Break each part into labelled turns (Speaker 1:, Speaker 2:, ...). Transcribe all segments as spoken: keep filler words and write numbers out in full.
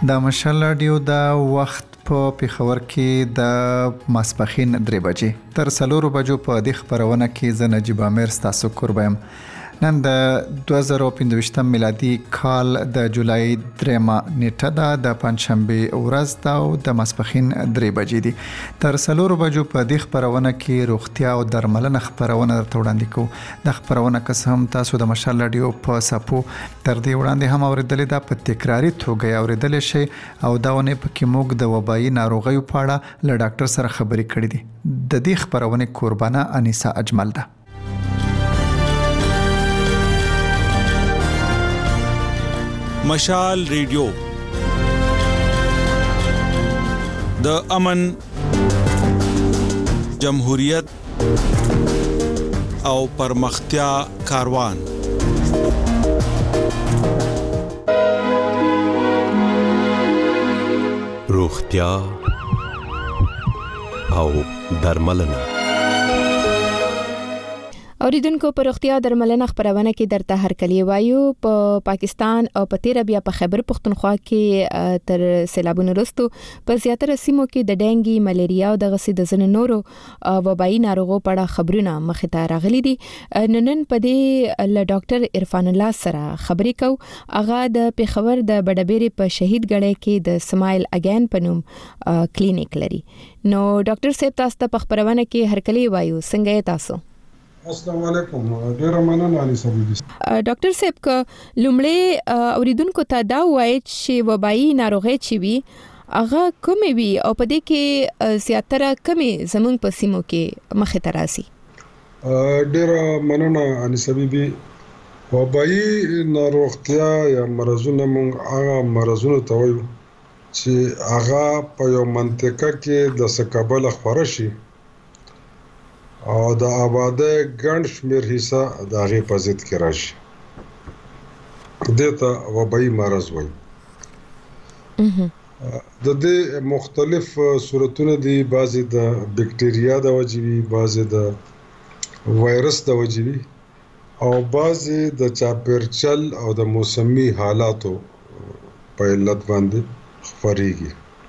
Speaker 1: د مشال رادیو د وخت په پیښور کې د ماسپښین درې بجې تر څلورو بجو په دې خبرونه کې زه نجیب امیر ستاسو کوربم. نن د دوه زره پنځه میلادي کال د جولای درېمه نیټه ده، د پنځشنبه ورځ ده او د ماسپښین درې بجې دي. تر څلورو بجو په دې خبرونه کې روغتیا او درملنه خبرونه درته وړاندې کوو. د خبرونه که هم تاسو د مشال رادیو په ساپو تر دې وړاندې هم اوریدلې ده، په تکراری توګه اوریدل شي او دا ونه پکې موږ د وبایي ناروغیو په اړه له ډاکټر سره خبرې کړې دي. د دې خبرونه قربانه انیسا اجمل ده.
Speaker 2: مشال ریډیو د امن، جمهوریت او پرمختیا کاروان.
Speaker 3: روغتیا او درملنه.
Speaker 4: اوریدونکو په روغتیا درملنه خبرونه کې درته هرکلی وایو. په پا پاکستان او په تیر بیا په خیبر پختونخوا کې تر سیلابونو وروسته په زیاتره سیمو کې د ډینګي، ملیریا او د غسې د ځینو نورو وبایي ناروغو په اړه خبرونه مخې ته راغلي دي. نن په دې له ډاکټر عرفان الله سره خبرې کوو. هغه د پیښور د بډبېرې په شهید ګړی کې د سمایل اگین په نوم کلینیک لري. نو ډاکټر صاحب تاسو ته په خبرونه کې هرکلی وایو. څنګه تاسو؟
Speaker 5: السلام علیکم. ډیر مننه علي صاحب.
Speaker 4: ډاکټر صاحب ک لومړی اوریدونکو ته دا وایي چې وبایي ناروغي چې وي هغه کومې وي او په دې کې زیاتره کومې زمونږ په سیمو کې مخې ته راځي؟
Speaker 5: ډیر مننه علي صاحب. وبایي ناروغتیا یا مرزونه موږ هغه مرزونه ته وایو چې هغه په یو منطقه کې د سکابل خبره شي او د آباده ګڼ شمیر حصہ د هغې په ضد کې راشي. دې ته وبایي مرض وایي. د دې مختلف صورتونه دي. بعضې د بکټریا د وجې وي، بعضې د وایرس د وجې وي او بعضې د چاپېرچل او د موسمي حالاتو په علت باندې خپرېږي.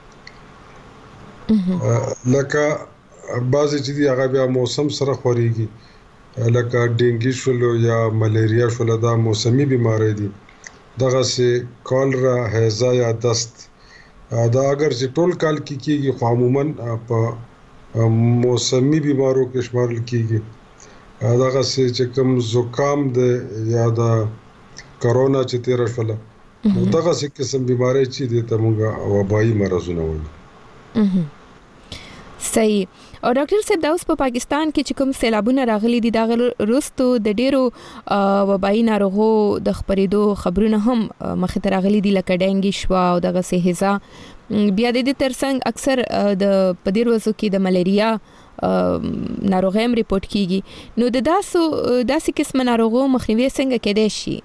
Speaker 5: لکه بعضې چې دي هغه بیا موسم سره خوريږي، لکه ډینګي شولو یا ملیریا شولو، دا موسمي بیماری دي. دغسې کالرا، هیزا یا دست دا اگر چې ټول کال کې کېږي خو عموما په موسمي بیمارو کې شمارل کېږي. دغسې چې کوم زکام دی یا د کرونا چې تېره شوله، نو دغسې قسم بیماری چې دي ته موږ وبایي مرضونه وایو.
Speaker 4: صحیح. او ډاکټر صاحب دا اوس په پاکستان کې چې کوم سیلابونه راغلي دي دا وروسته د ډیرو وبایي ناروغو د خپرېدو خبرونه هم مخې ته راغلي دي، لکه ډینګي شوا او دغسې هیزا. بیا د دې ترڅنګ اکثر د په دې ورځو کې د ملیریا ناروغي هم ریپورت کیږي. نو د داسو داسې قسم ناروغو مخنیوي څنګه کېدای شي؟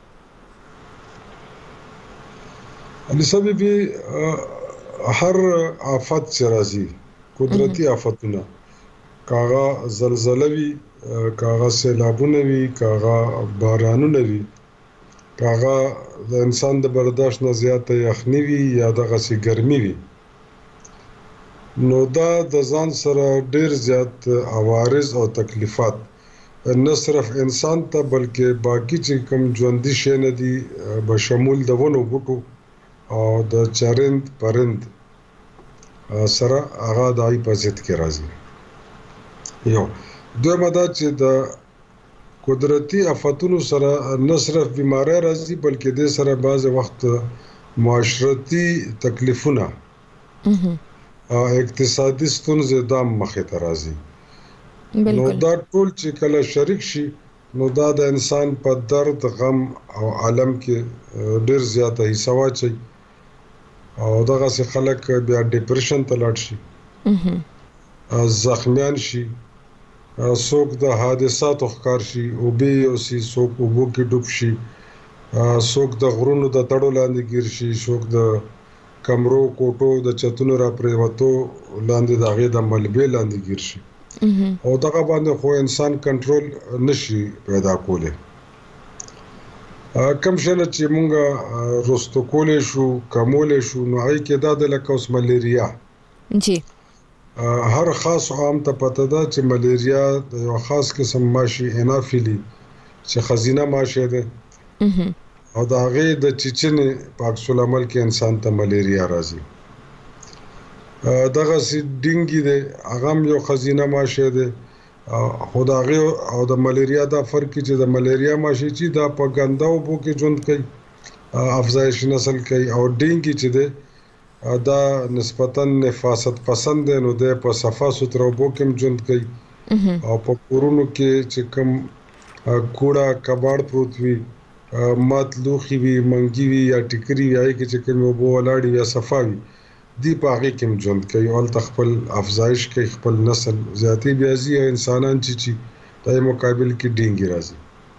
Speaker 5: علي صاحب، هر آفت چې راځي، قدرتی آفتونه، کاغه زلزلہ وی، کاغه سیلابونه وی، کاغه بارانونه وی، کاغه د انسان د برداشت نه زیاته یخنی وی یا دغه سي ګرمي وی، نو دا د ځان سره ډیر زیات عوارض او تکلیفات نه صرف انسان ته بلکې باقی چې کوم ژوندۍ شي نه دي بشمول د ونو بوټو او د چرند پرند سره هغه د ای په ضد کې راځي. یو دویمه دا چې د قدرتی آفتونو سره نه صرف بیماری راځي بلکې د سره بعض وخت معاشرتي تکلیفونه او اقتصادي ستونزې د مخې ته راځي. نو دا ټول چې کله شریک شي نو دا د انسان په درد، غم او عالم کې ډیر زیاته حصہ واچي او دغه سي خلک بیا ډیپریشن ته لاړ شي، زخمیان شي، څوک د حادثاتو ښکار شي، او به او سي څوک وبو کې ډوب شي، څوک د غرونو د تړو لاندې ګیر شي، څوک د کمرو کوټو د چتونو را پریوتو لاندې د هغې د ملبې لاندې ګیر شي او دغه باندې خو انسان کنټرول نشي پیدا کولی. کم شنه چې مونږه رستو کولې شو کمولې شو نو هغه کې دا د لکه اوس ملیریا
Speaker 4: جی
Speaker 5: هر خاص عام ته پته ده چې ملیریا د یو خاص قسم ماشي انافیلی چې خزینه ماشه ده او دا هغه د چچنې په عکس العمل کې انسان ته ملیریا راځي دغه سي ډینګي ده هغه یو خزینه ماشه ده خدای او د ملیریا دا فرق چې د ملیریا ماشي چې دا په ګنده اوبو کې ژوند کوي افزایش نسل کوي او ډینګي چې ده دا نسبتاً نفاست پسند دی نو د په صفا ستر اوبو کې ژوند کوي او په کورونو کې چې کوم کوړه کباړ پروت وي مات لوخي وي منګي وي یا ټیکري وي هغه کې چې کوم اوبو ولاړ یا صفا وي دی په هغه کې ژوند کوي او خپل افزایش کوي خپل نسل زیاتې بیازي انسانان چې چې د مقابل کې ډینګي راځي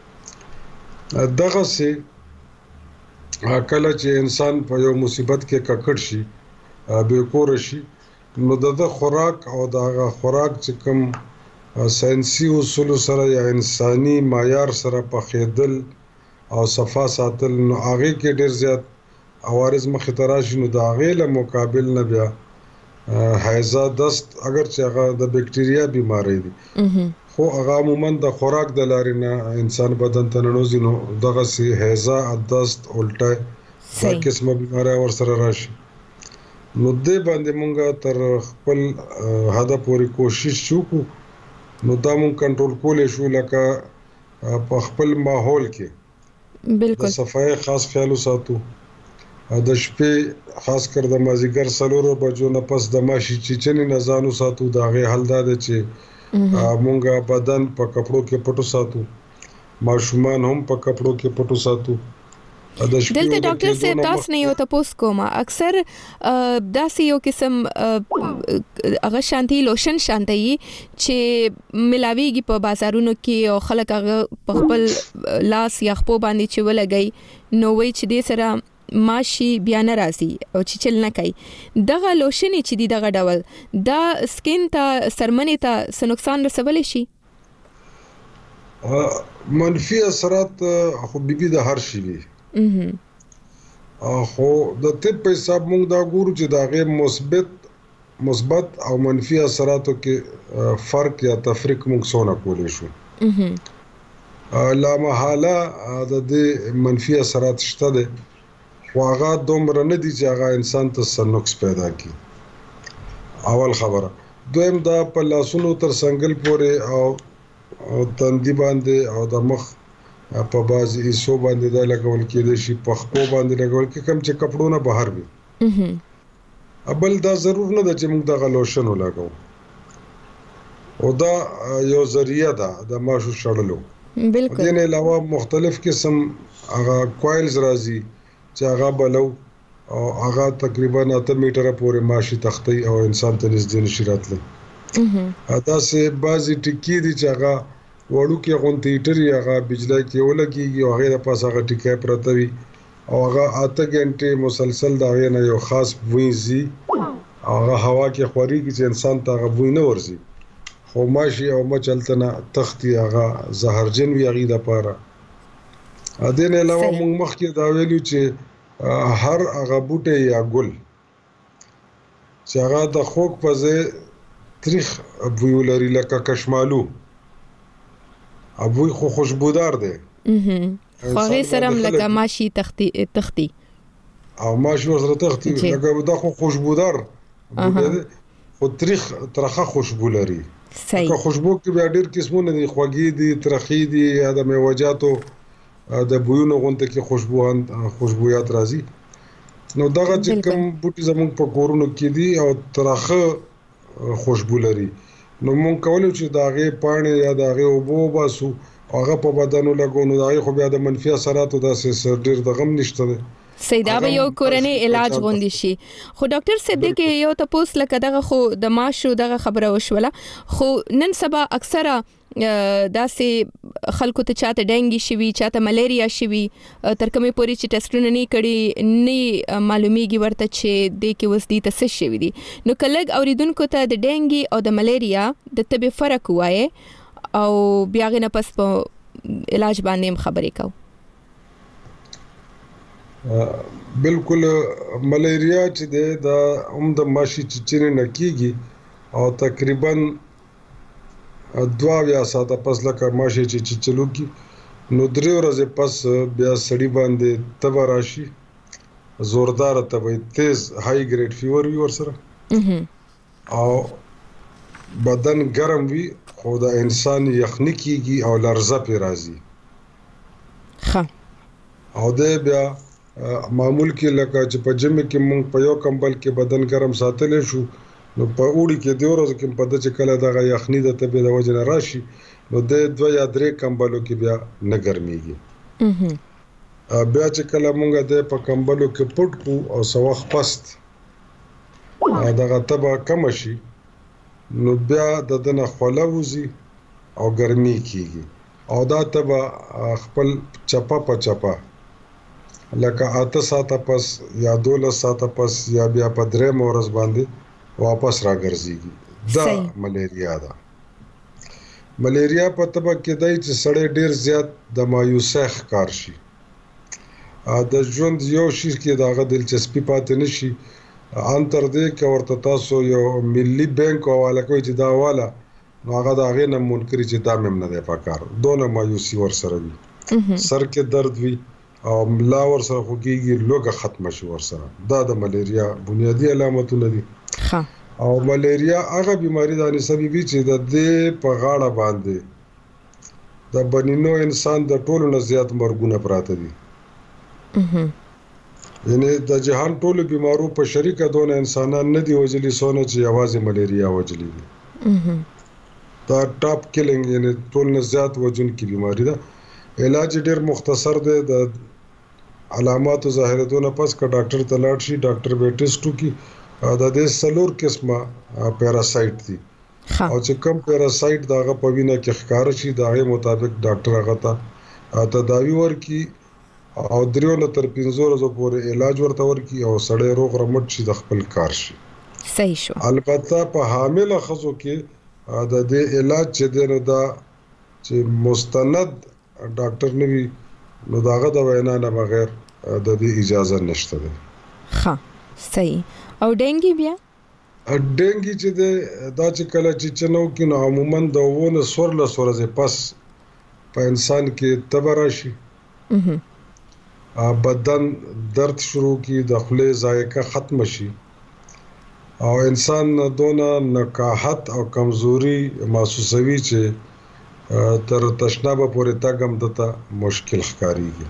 Speaker 5: دغه سه کله چې انسان په یو مصیبت کې ککړ شي به کور شي نو د خوراک او د خوراک چې کوم ساينسي اصول سره یا انساني معیار سره په خېدل او صفا ساتل نو هغه کې ډېر زیات عوارض مخې ته راشي نو د هغې له مقابل نه بیا هیضه دست اگر چې هغه د بکټریا بیماری دي خو هغه عموما د خوراک د لارې نه انسان بدن ته ننوځي نو دغه سي هیضه دست الټه دا قسمه بیماری ورسره راشي نو دې باندې مونږه تر خپل هدف پورې کوشش وکړو نو دا مونږ کنټرول کولای شو لکه په خپل ماحول کې
Speaker 4: بالکل
Speaker 5: صفای خاص خیال وساتو د شپې خاص کر د مازیګر سلورو بجو نه پس د ماشي چچنې نه ځانو ساتو دا غي حل دا چې مونږه بدن په کپړو کې پټو ساتو ماشومان هم په کپړو کې پټو ساتو
Speaker 4: دلته ډاکټر صاحب تاسو نه یو تاسو کوم اکثر داسې یو قسم هغه شانتي لوشن شانتي چې ملاويږي په بازارونو کې او خلک هغه په خپل لاس یا خپل باندې چې ولګي نو وای چې دې سره ماشي بیا نه راځي او چې چل نه کوي دغه لوشن چې دی دغه ډول دا سکین ته سرمنې ته څه نقصان رسولی شي
Speaker 5: منفي اثرات خو بيبي د هر شي وي خو د طب په حساب موږ دا ګورو چې دا غیر مثبت مثبت او منفي اثراتو کې فرق یا تفریق موږ څونه کولی شو لا محاله د دې منفي اثرات شته دي خو هغه دومره نه دي چې هغه انسان ته سنوکس پیدا کړي اول خبره دویم دا په لاسونو تر څنګل پورې او تندي باندې او د مخ په بازي ایسو باندې دا لګول کېږي شي په خپو باندې لګول کې کم چې کپړونه بهر وي ابل دا ضرور نه ده چې موږ د غلوشن ولګو او دا یو ذریعہ ده د ماشو شړلو
Speaker 4: بالکل
Speaker 5: دې نه علاوه مختلف قسم هغه کوایلز راځي چې هغه بلو او هغه تقریبا اته میټره پورې ماشي تختی او انسان ته نږدې نشي راتلی دا سه بازي ټکی دي چې هغه وړو کې غونټي ټری هغه بجلی کې ولګي او هغه د پاسه هغه ټکی پرته وي او هغه اته غنټه مسلسل دا نه یو خاص وینځي هغه هوا کې خوريږي چې انسان ته هغه وینه ورزي خو ماشي او مچلتنه تختی هغه زهرجن وی هغه د پاره ا دې نه علاوه موږ مخکې دا ویلو چې هر هغه بوټي یا ګل چې هغه د خوک په ځای تاریخ بوی لري لکه کشمالو ابوی خو خوشبودار دی
Speaker 4: خو هغه سره لکه ماشي تختی تختی
Speaker 5: او ماشي سره تختی لکه دا خو خوشبودار خو تاریخ ترخه خوشبو لري
Speaker 4: صحیح
Speaker 5: خوشبو کې بیا ډېر قسمونه دي خوږی دي ترخی دي یا د میوجاتو د بویونو غونته کې خوشبوان خوشبويات راځي نو دغه چې کوم بوټي زموږ په کورونو کې دي او ترخه خوشبو لري نو مونږ کولای چې داغه پانی یا داغه اوبو باسو هغه په بدن لګو نو داغه خو بیا د منفي اثراتو داسې سر ډیر د غم نشته
Speaker 4: سیدا به یو کورنۍ علاج غوندي شي خو ډاکټر صدیق یو تاسو لکه دغه خو د ماشو دغه خبره وشوله خو نن سبا اکثره داسې خلکو ته چاته ډنګي شوي چاته ملیریا شوي تر کومه پوري چې ټیسټونه نه کړي نه معلومیږي ورته چې د کې وسدي تاسو شوي دي نو کلګ اوریدونکو ته د ډنګي او د ملیریا د طبي فرق وایي او بیا غنه پس په علاج باندې خبرې کوو
Speaker 5: بالکل ملیریا چې د هم د ماشي چچنه نکیږي او تقریبا دوا بیا ساته پس لکه ماشي چې چلو کی نو درې ورځې پس بیا سړی باندې تبه راشي زوردار تبه تیز های ګریډ فیور وی ورسره او بدن ګرم وي خو د انسان یخني کیږي او لرزه پی راځي
Speaker 4: ښه
Speaker 5: او د بیا معمول کې لکه چې په جیم کې مونږ په یو کمبل کې بدن ګرم ساتل شو نو په اوړي کې د ورځې کې په د چې کله دغه یخني د تبه د وجه نه راشي نو د دوه یا درې کمبلو کې بیا نه ګرميږي بیا چې کله مونږ د په کمبلو کې پټ کو او سوخ پست دغه تبه کم شي نو بیا د دنه خوله وزي او ګرمي کیږي او دا تبه خپل چپا په چپا لکه اته ساعته پس یا دولس ساعته پس یا بیا په درې مورز باندې واپس راګرځيږي دا ملیریا ده ملیریا په تبه کې دای چې سړی ډیر زیات د مایوسه ښکار شي د ژوند یو شي کې داغه دلچسپي پاتې نشي ان تر دې کې ورته تاسو یو ملي بانک حواله کوي چې دا حواله نو هغه دا غي نه منکري چې دا مم نه دی پکار دونه مایوسي ور سره وي سر کې درد وي او ملا ور سره خوږي لوګه ختم شي ور سره دا د ملیریا بنیادی علامتونه دي او ملیریا هغه بیماری ده نسبی چې د دې په غاړه باندې د بنینو انسان د ټولو نه زیات مرګونه پراته دي یعنی د جهان ټولو بیمارو په شریکه دونه انسانان نه دی وجلی سونه چې आवाज ملیریا وجلی دي دا ټاپ کیلینګ یعنی ټول نه زیات وجن کی بیماری ده علاج ډیر مختصر دی د علامات او ظاهرتونه پس کا ډاکټر ته لاړ شي ډاکټر به ټیسټ وکي دا د سلور قسمه پیراسایت دي او چې کوم پیراسایت داغه په وینه کې ښکار شي داغه مطابق ډاکټر هغه ته تداوی ورکي او دریو نه تر پنځه ورځې پورې علاج ورته ورکي او سړی روغ رمټ شي د خپل کار شي
Speaker 4: صحیح شو
Speaker 5: البته په حامل خزو کې د دې علاج چې دنه دا چې مستند ډاکټر نوي نو داغه د وینا نه بغیر د دې اجازه نشته ده
Speaker 4: ها صحیح او ډینګي بیا
Speaker 5: ډینګي چې دا چې کله چې چنو کې نو عموما د وونه سور له سورزه پس په انسان کې تبه راشي بدن درد شروع کی د خولې ذایقه ختم شي او انسان دونه نکاحت او کمزوري محسوسوي چې تر تشنابه پورې تاګم دته مشکل ښکاریږي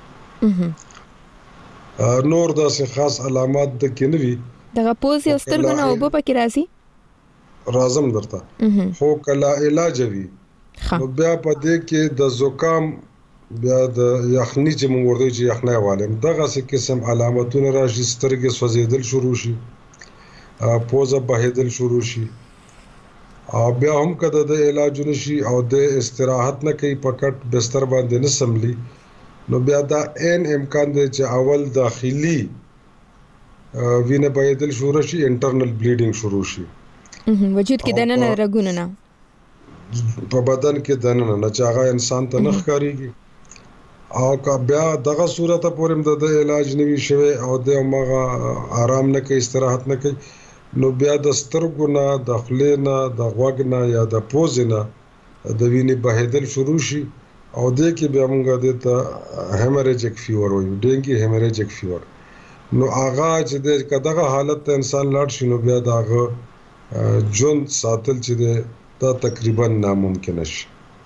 Speaker 5: نور داسې خاص علامات د کینوي
Speaker 4: دغه پوز یو سترګو نه وبو پکې راځي
Speaker 5: رازم درته خو کلا علاج وی نو بیا په دې کې د زکام بیا د یخني چې موږ ورته چې یخنۍ والم دغه څه قسم علامتونه راشي سترګې سوځیدل شروع شي پوزه بهیدل شروع شي او بیا هم کده د علاج نشي او د استراحت نه کوي پکټ بستر باندې نه سملي نو بیا دا ان امکان دی چې اول داخلي وینه بهیدل شروع شي انټرنل بلیډینګ شروع شي
Speaker 4: وجود کې دننه رګونه نه
Speaker 5: په بدن کې دننه نه چې هغه انسان ته نخ کاریږي او کا بیا دغه صورت پورې د علاج نوي شوی او د مغه آرام نه کوي استراحت نه کوي نو بیا د سترګو نه د خولې نه د غوږ نه یا د پوز نه د وینې بهیدل شروع شي او د کې بیا موږ د ته هیمریجیک فیور وایو ډینګي هیمریجیک فیور نو هغه چې دغه حالت ته انسان لاړ شي نو بیا دغه جون ساتل چې دا تقریبا ناممکن شي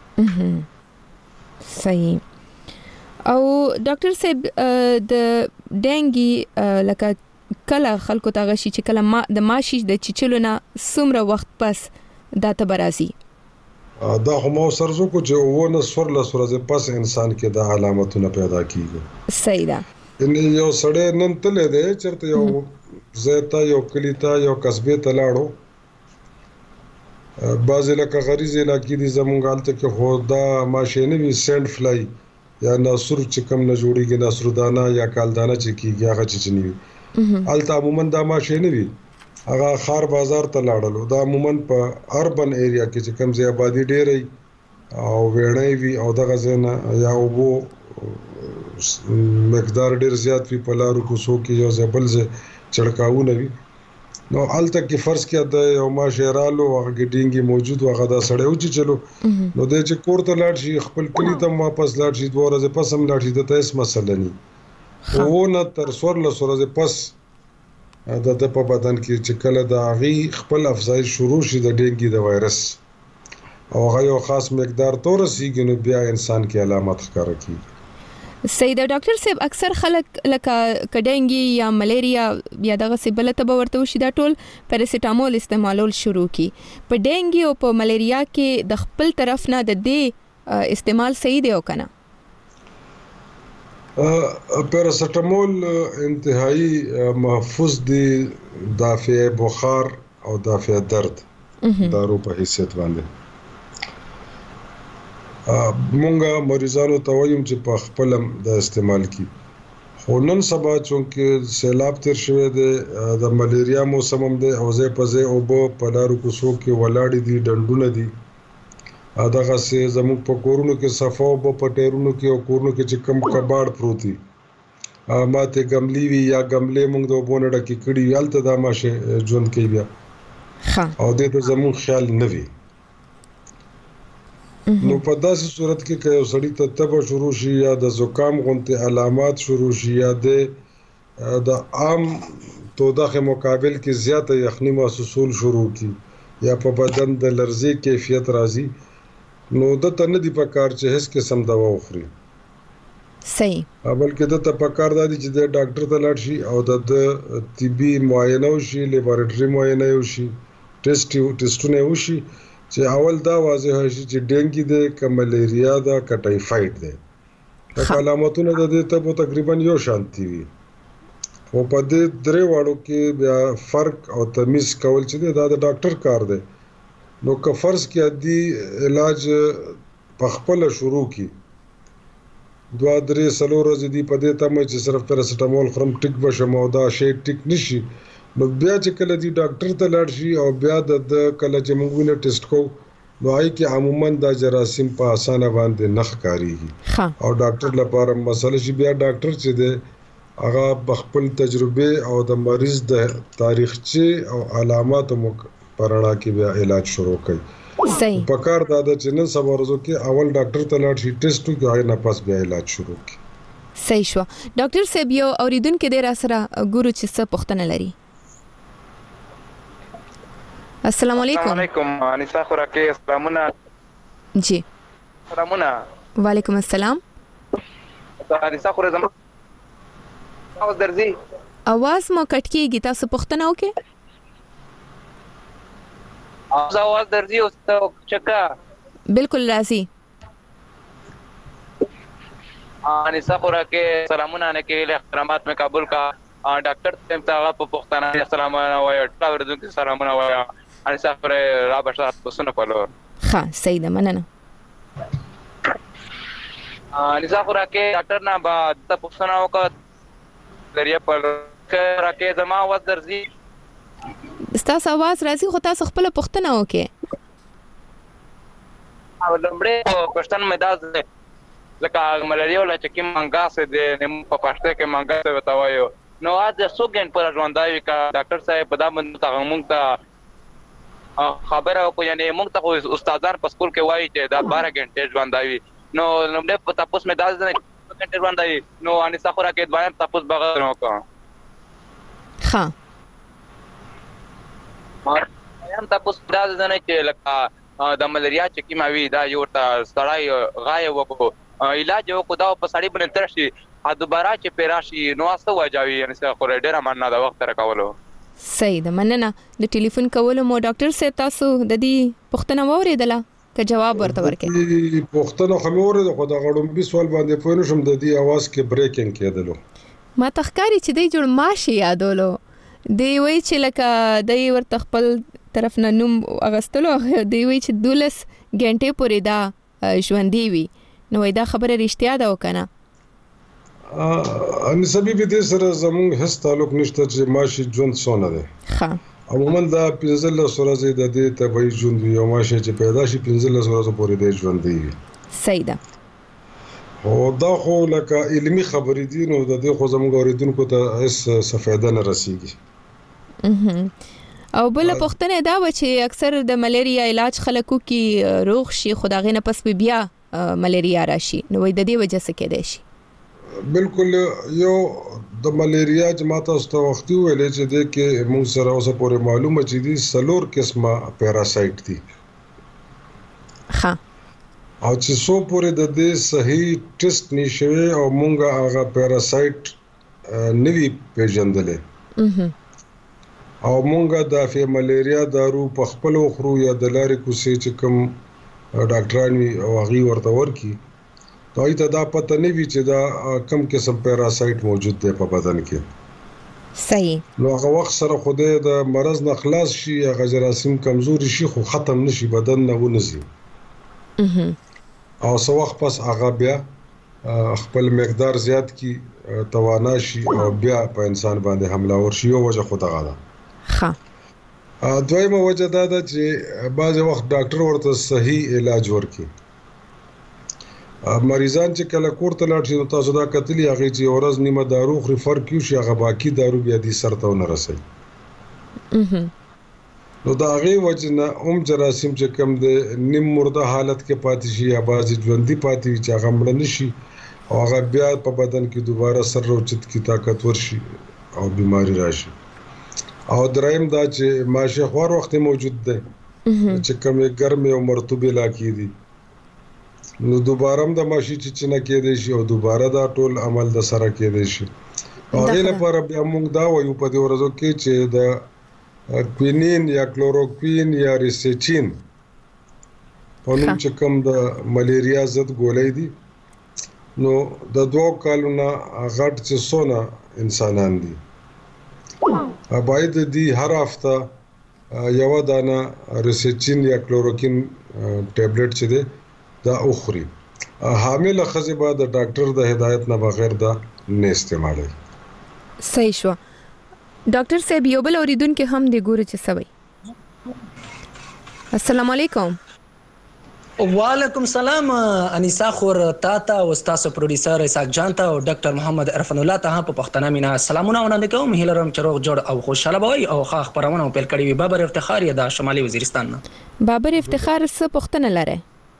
Speaker 4: صحیح او ډاکټر صاحب د ډینګي لکه کله خلکو ته غشي چې کله ما د ماشي د چچلو نه څومره وخت پس دا ته برازي
Speaker 5: دا هم سرزو کو چې ونه سور له سورزه پس انسان کې د علامتونه پیدا کیږي
Speaker 4: صحیح ده
Speaker 5: ان یو سړی نن تلې ده چرته یو زیتا یو کلیتا یو قصبه تلاړو بعض لکه غریزه لکه دي زمونږالته کې خدا ماشینه وی سند فلای یا ناسور چې کم نه جوړیږي ناسور دانا یا کالدانا چې کیږي هغه چې چني الته عموما دا ماشینه وی هغه خار بازار ته لاړلو دا عموما په اربن ایریا کې چې کم زی آبادی ډېرې او وېړې وی او دغه ځنه یا وبو مقدار ډیر زیات وي په لارو کوڅو کې یو ځبل ځای چړکاونه وي نو الته کې فرض کې د یو ماشه رالو هغه ګډینګي موجود هغه دا سړی و چې چلو نو د چې کور ته لاړ شي خپل کلی ته واپس لاړ شي دوه ورځې پس هم لاړ شي د تاسو مسله نه وو نه تر څور له ورځې پس د د په بدن کې چې کله د اغي خپل افزایش شروع شي د ډینګي د وایرس او هغه یو خاص مقدار تور سیګ نو بیا انسان کې علامات ښکاره کیږي
Speaker 4: سید ډاکټر صاحب اکثر خلک لکه کډنګي یا ملیریا یا دغه سیبله ته ورته وشي دا ټول پیراسټامول استعمالول شروع کی په ډنګي او په ملیریا کې د خپل طرف نه د دې استعمال صحیح دی او کنه
Speaker 5: پیراسټامول انتهایی محفوظ دی دافع بخار او دافع درد دارو په حیثیت باندې مونږه مریضانو ته وایم چې په خپل د استعمال کی خو نن سبا چونکه سیلاب تیر شوی دی د ملیریا موسم هم دی او زه په زه او په لارو کوڅو کې ولاړې دي ډنډونه دي دغه سه زموږ په کورونو کې صفو په پټیرونو کې او کورونو کې چې کم کباړ پروتي ماته ګملي وی یا ګملې مونږ د وبونه ډکې کړي الته د ماشه جون کې بیا او دې ته زموږ خیال نه وي نو په داسې صورت کې که یو سړی ته تبه شروع شي یا د زکام غونډې علامات شروع شي یا د د عام تودخه مقابل کې زیاته یخني محسوسول شروع کی یا په بدن د لرزې کیفیت راځي نو د ته نه دی په کار چې هیڅ قسم دوا وخوري
Speaker 4: صحیح
Speaker 5: بلکې د ته په کار دی چې د ډاکټر ته لاړ شي او د طبي معاینه وشي لیبارټري معاینه وشي ټیسټ ټیسټونه وشي چې اول دا واضح شي چې ډینګي د کملیریا دا کټایفاید دی د علامتونو د دې ته تقریبا یو شانتي وي او په دې درې واړو کې بیا فرق او تمیز کول چې دا د ډاکټر کار دی نو که فرض کې عادي علاج په خپل شروع کی دوا درې سلو ورځې دی په دې ته مې چې صرف پیراسټامول خرم ټیک بشم او دا شی ټیک نشي نو بیا چې کله دی ډاکټر ته لاړ شي او بیا د کله چې موږ وینه ټیسټ کوو نو هغه کې عموما د جراثیم په اسانه باندې نخ کاریږي او ډاکټر لپاره مسله شي بیا ډاکټر چې دی هغه بخپل تجربه او د مریض د تاریخچه او علامات پرانا کې بیا علاج شروع کوي
Speaker 4: صحیح
Speaker 5: په کار دا د چې نن سبا ورځو کې اول ډاکټر ته لاړ شي ټیسټ کوي هغه نه پس بیا علاج شروع کوي
Speaker 4: صحیح شو ډاکټر صاحب یو اوریدونکو د را سره ګورو چې څه پوښتنه لري السلام علیکم
Speaker 6: السلام علیکم انیسا خوراکي سلامونه
Speaker 4: جی
Speaker 6: سلامونه
Speaker 4: وعلیکم السلام
Speaker 6: انیسا خوراکي زما اوس درځي
Speaker 4: اواز مو کټ کیږي تاسو پوښتنه وکړئ
Speaker 6: اوس اواز درځي اوس ته چکا
Speaker 4: بالکل راځي
Speaker 6: انیسا خوراکي سلامونه نه کې احترامات میں قبول کا ډاکټر ته تاغه په پښتنه السلام علیکم ټاورځو کې سلام علیکم انیسا پر را بشات پسونه پلور
Speaker 4: ها صحیح ده مننه
Speaker 6: انیسا خوراکي ډاکټر نه با د پښتنه وکړه لري پر راکه زما आवाज درځي
Speaker 4: ستاسو आवाज راځي خو تاسو خپل پښتنه وکړئ
Speaker 6: او لمړی پښتن مداز لکه ملاریا ولا چې کی منګا سه د نیم په پښته کې منګا څه وتاوایو نو اځ سوګن پر ژوندای کا ډاکټر صاحب په دامن ته موږ ته خبره کو یعنی موږ ته استادان په سکول کې وایي چې دا بارہ غنټه ژوندای نو نو په تاسو مې داز نه غنټه ژوندای نو اني سخورا کې دویم تاسو بغیر نو کا
Speaker 4: ها
Speaker 6: ما یم تاسو داز نه چې لکه د ملاریا چې کی ماوي دا یو ته سړای غایب وکړو علاج وکړو دا په سړی باندې ترشي ا دوباره چې پیراشي نو اسه واجاوي یعنی څه خو ډیر مننه دا وخت راکولو
Speaker 4: صحیح ده مننه د ټلیفون کولو مو ډاکټر صاحب تاسو د دې پښتنه ووریدله که جواب ورته ورکړي
Speaker 5: پښتنه خو مې ورته خو دا غړم به سوال باندې پوه نشم د دې आवाज کې بریکینګ کېدلو
Speaker 4: ما تخکاری چې دی جوړ ماشي یادولو دی وای چې لکه دی ورته خپل طرف نه نوم اغستلو دی وای چې دولس غنټه پورې دا ژوندۍ وي نو دا خبره رښتیا ده وکنه
Speaker 5: ان سبي به دې سره زموږ هیڅ تعلق نشته چې ماشي ژوند سونه ده
Speaker 4: ها
Speaker 5: عموما دا پنځه لس ورځې د دې طبيعي ژوند یو ماشي چې پیدا شي پنځه لس ورځې پورې د ژوند دی
Speaker 4: صحیح ده
Speaker 5: او دا خو لکه علمي خبرې دي نو د دې خو زموږ اوریدونکو ته هیڅ څه فایده نه رسیږي.
Speaker 4: او بل پوښتنه دا و چې اکثر د ملیریا علاج خلکو کې روغ شي خو دا غینه پس بیا ملیریا راشي نو د دې وجه څه کېدای شي؟
Speaker 5: بالکل یو د ملیریا جماعت واستو وختي ویلې چې د کې موږ سره اوسه پورې معلومه چې دي سلور قسمه پیراسایت دي.
Speaker 4: ها
Speaker 5: او چې سو پورې د دې صحیح ټیسټ نشوي او موږ هغه پیراسایت نوی پیژندلې او موږ د فی ملیریا دارو په خپل خورو یا د لارې کوسي چې کوم ډاکټران وي او هغه ورته ورکی نو ایته دا پته نه وی چې دا کم قسم پیراسایت موجود دی په بدن کې.
Speaker 4: صحیح.
Speaker 5: نو هغه وخت سره خوده د مرض نه خلاص شي هغه جراثیم کمزوري شي خو ختم نشي بدن نه ونزي. او څو وخت پس هغه بیا خپل مقدار زیات کی توانا شي او بیا په انسان باندې حمله ورشي او وجه خود غاله.
Speaker 4: ها.
Speaker 5: دویمه وجه دا ده چې بعض وخت ډاکټر ورته صحیح علاج ورکي. مریضان چې کله کور ته لاړ شي نو تاسو دا کتلی هغه چې ورځ نیمه دارو خوري فرق یو شي هغه باقی دارو بیا دي سرته نه رسي. نو دا هغه وجه نه اوم جراثیم چې کم د نیم مرده حالت کې پاتې شي یا بعضی ژوندۍ پاتې وي چې هغه مړ نشي او هغه بیا په بدن کې دوباره سر روچت کی طاقت ورشي او بیماری راشي. او دریم دا چې ماشه خور وخت موجود ده چې کومه ګرمه او مرطوبه علاقې دي نو دوباره هم د ماشي چې نه کېدې شي او دوباره دا ټول عمل د سره کېدې شي. هغه لپاره بیا موږ دا وایو په دې ورځو کې چې د کوینین یا کلوروکوین یا ریسیچین په نوم چې کوم د ملیریا ضد ګولۍ دي نو د دوه کالونو غټ چې سونه انسانان دي باید دی هر هفته یو دانه ریسیچین یا کلوروکوین ټابلیټ چې دی دا اخري. حامل خزه به د ډاکټر د هدایت نه بغیر دا نه استعمالي.
Speaker 4: صحیح شو. ډاکټر صاحب یو بل اوریدونکو هم دی ګوره چې سوي. السلام علیکم.
Speaker 7: وعلیکم السلام انیسا خور تاتا او تاسو پروډوسر اسحاق جان ته او ډاکټر محمد عرفان الله ته په پښتنه مینا سلامونه وړاندې کوم. هیلرم چروغ جوړ او خوشاله بوي او ښه خبرونه پیل کړی وي. بابر افتخار یا د شمالي وزیرستان نه.
Speaker 4: بابر افتخار څه پښتنه لره؟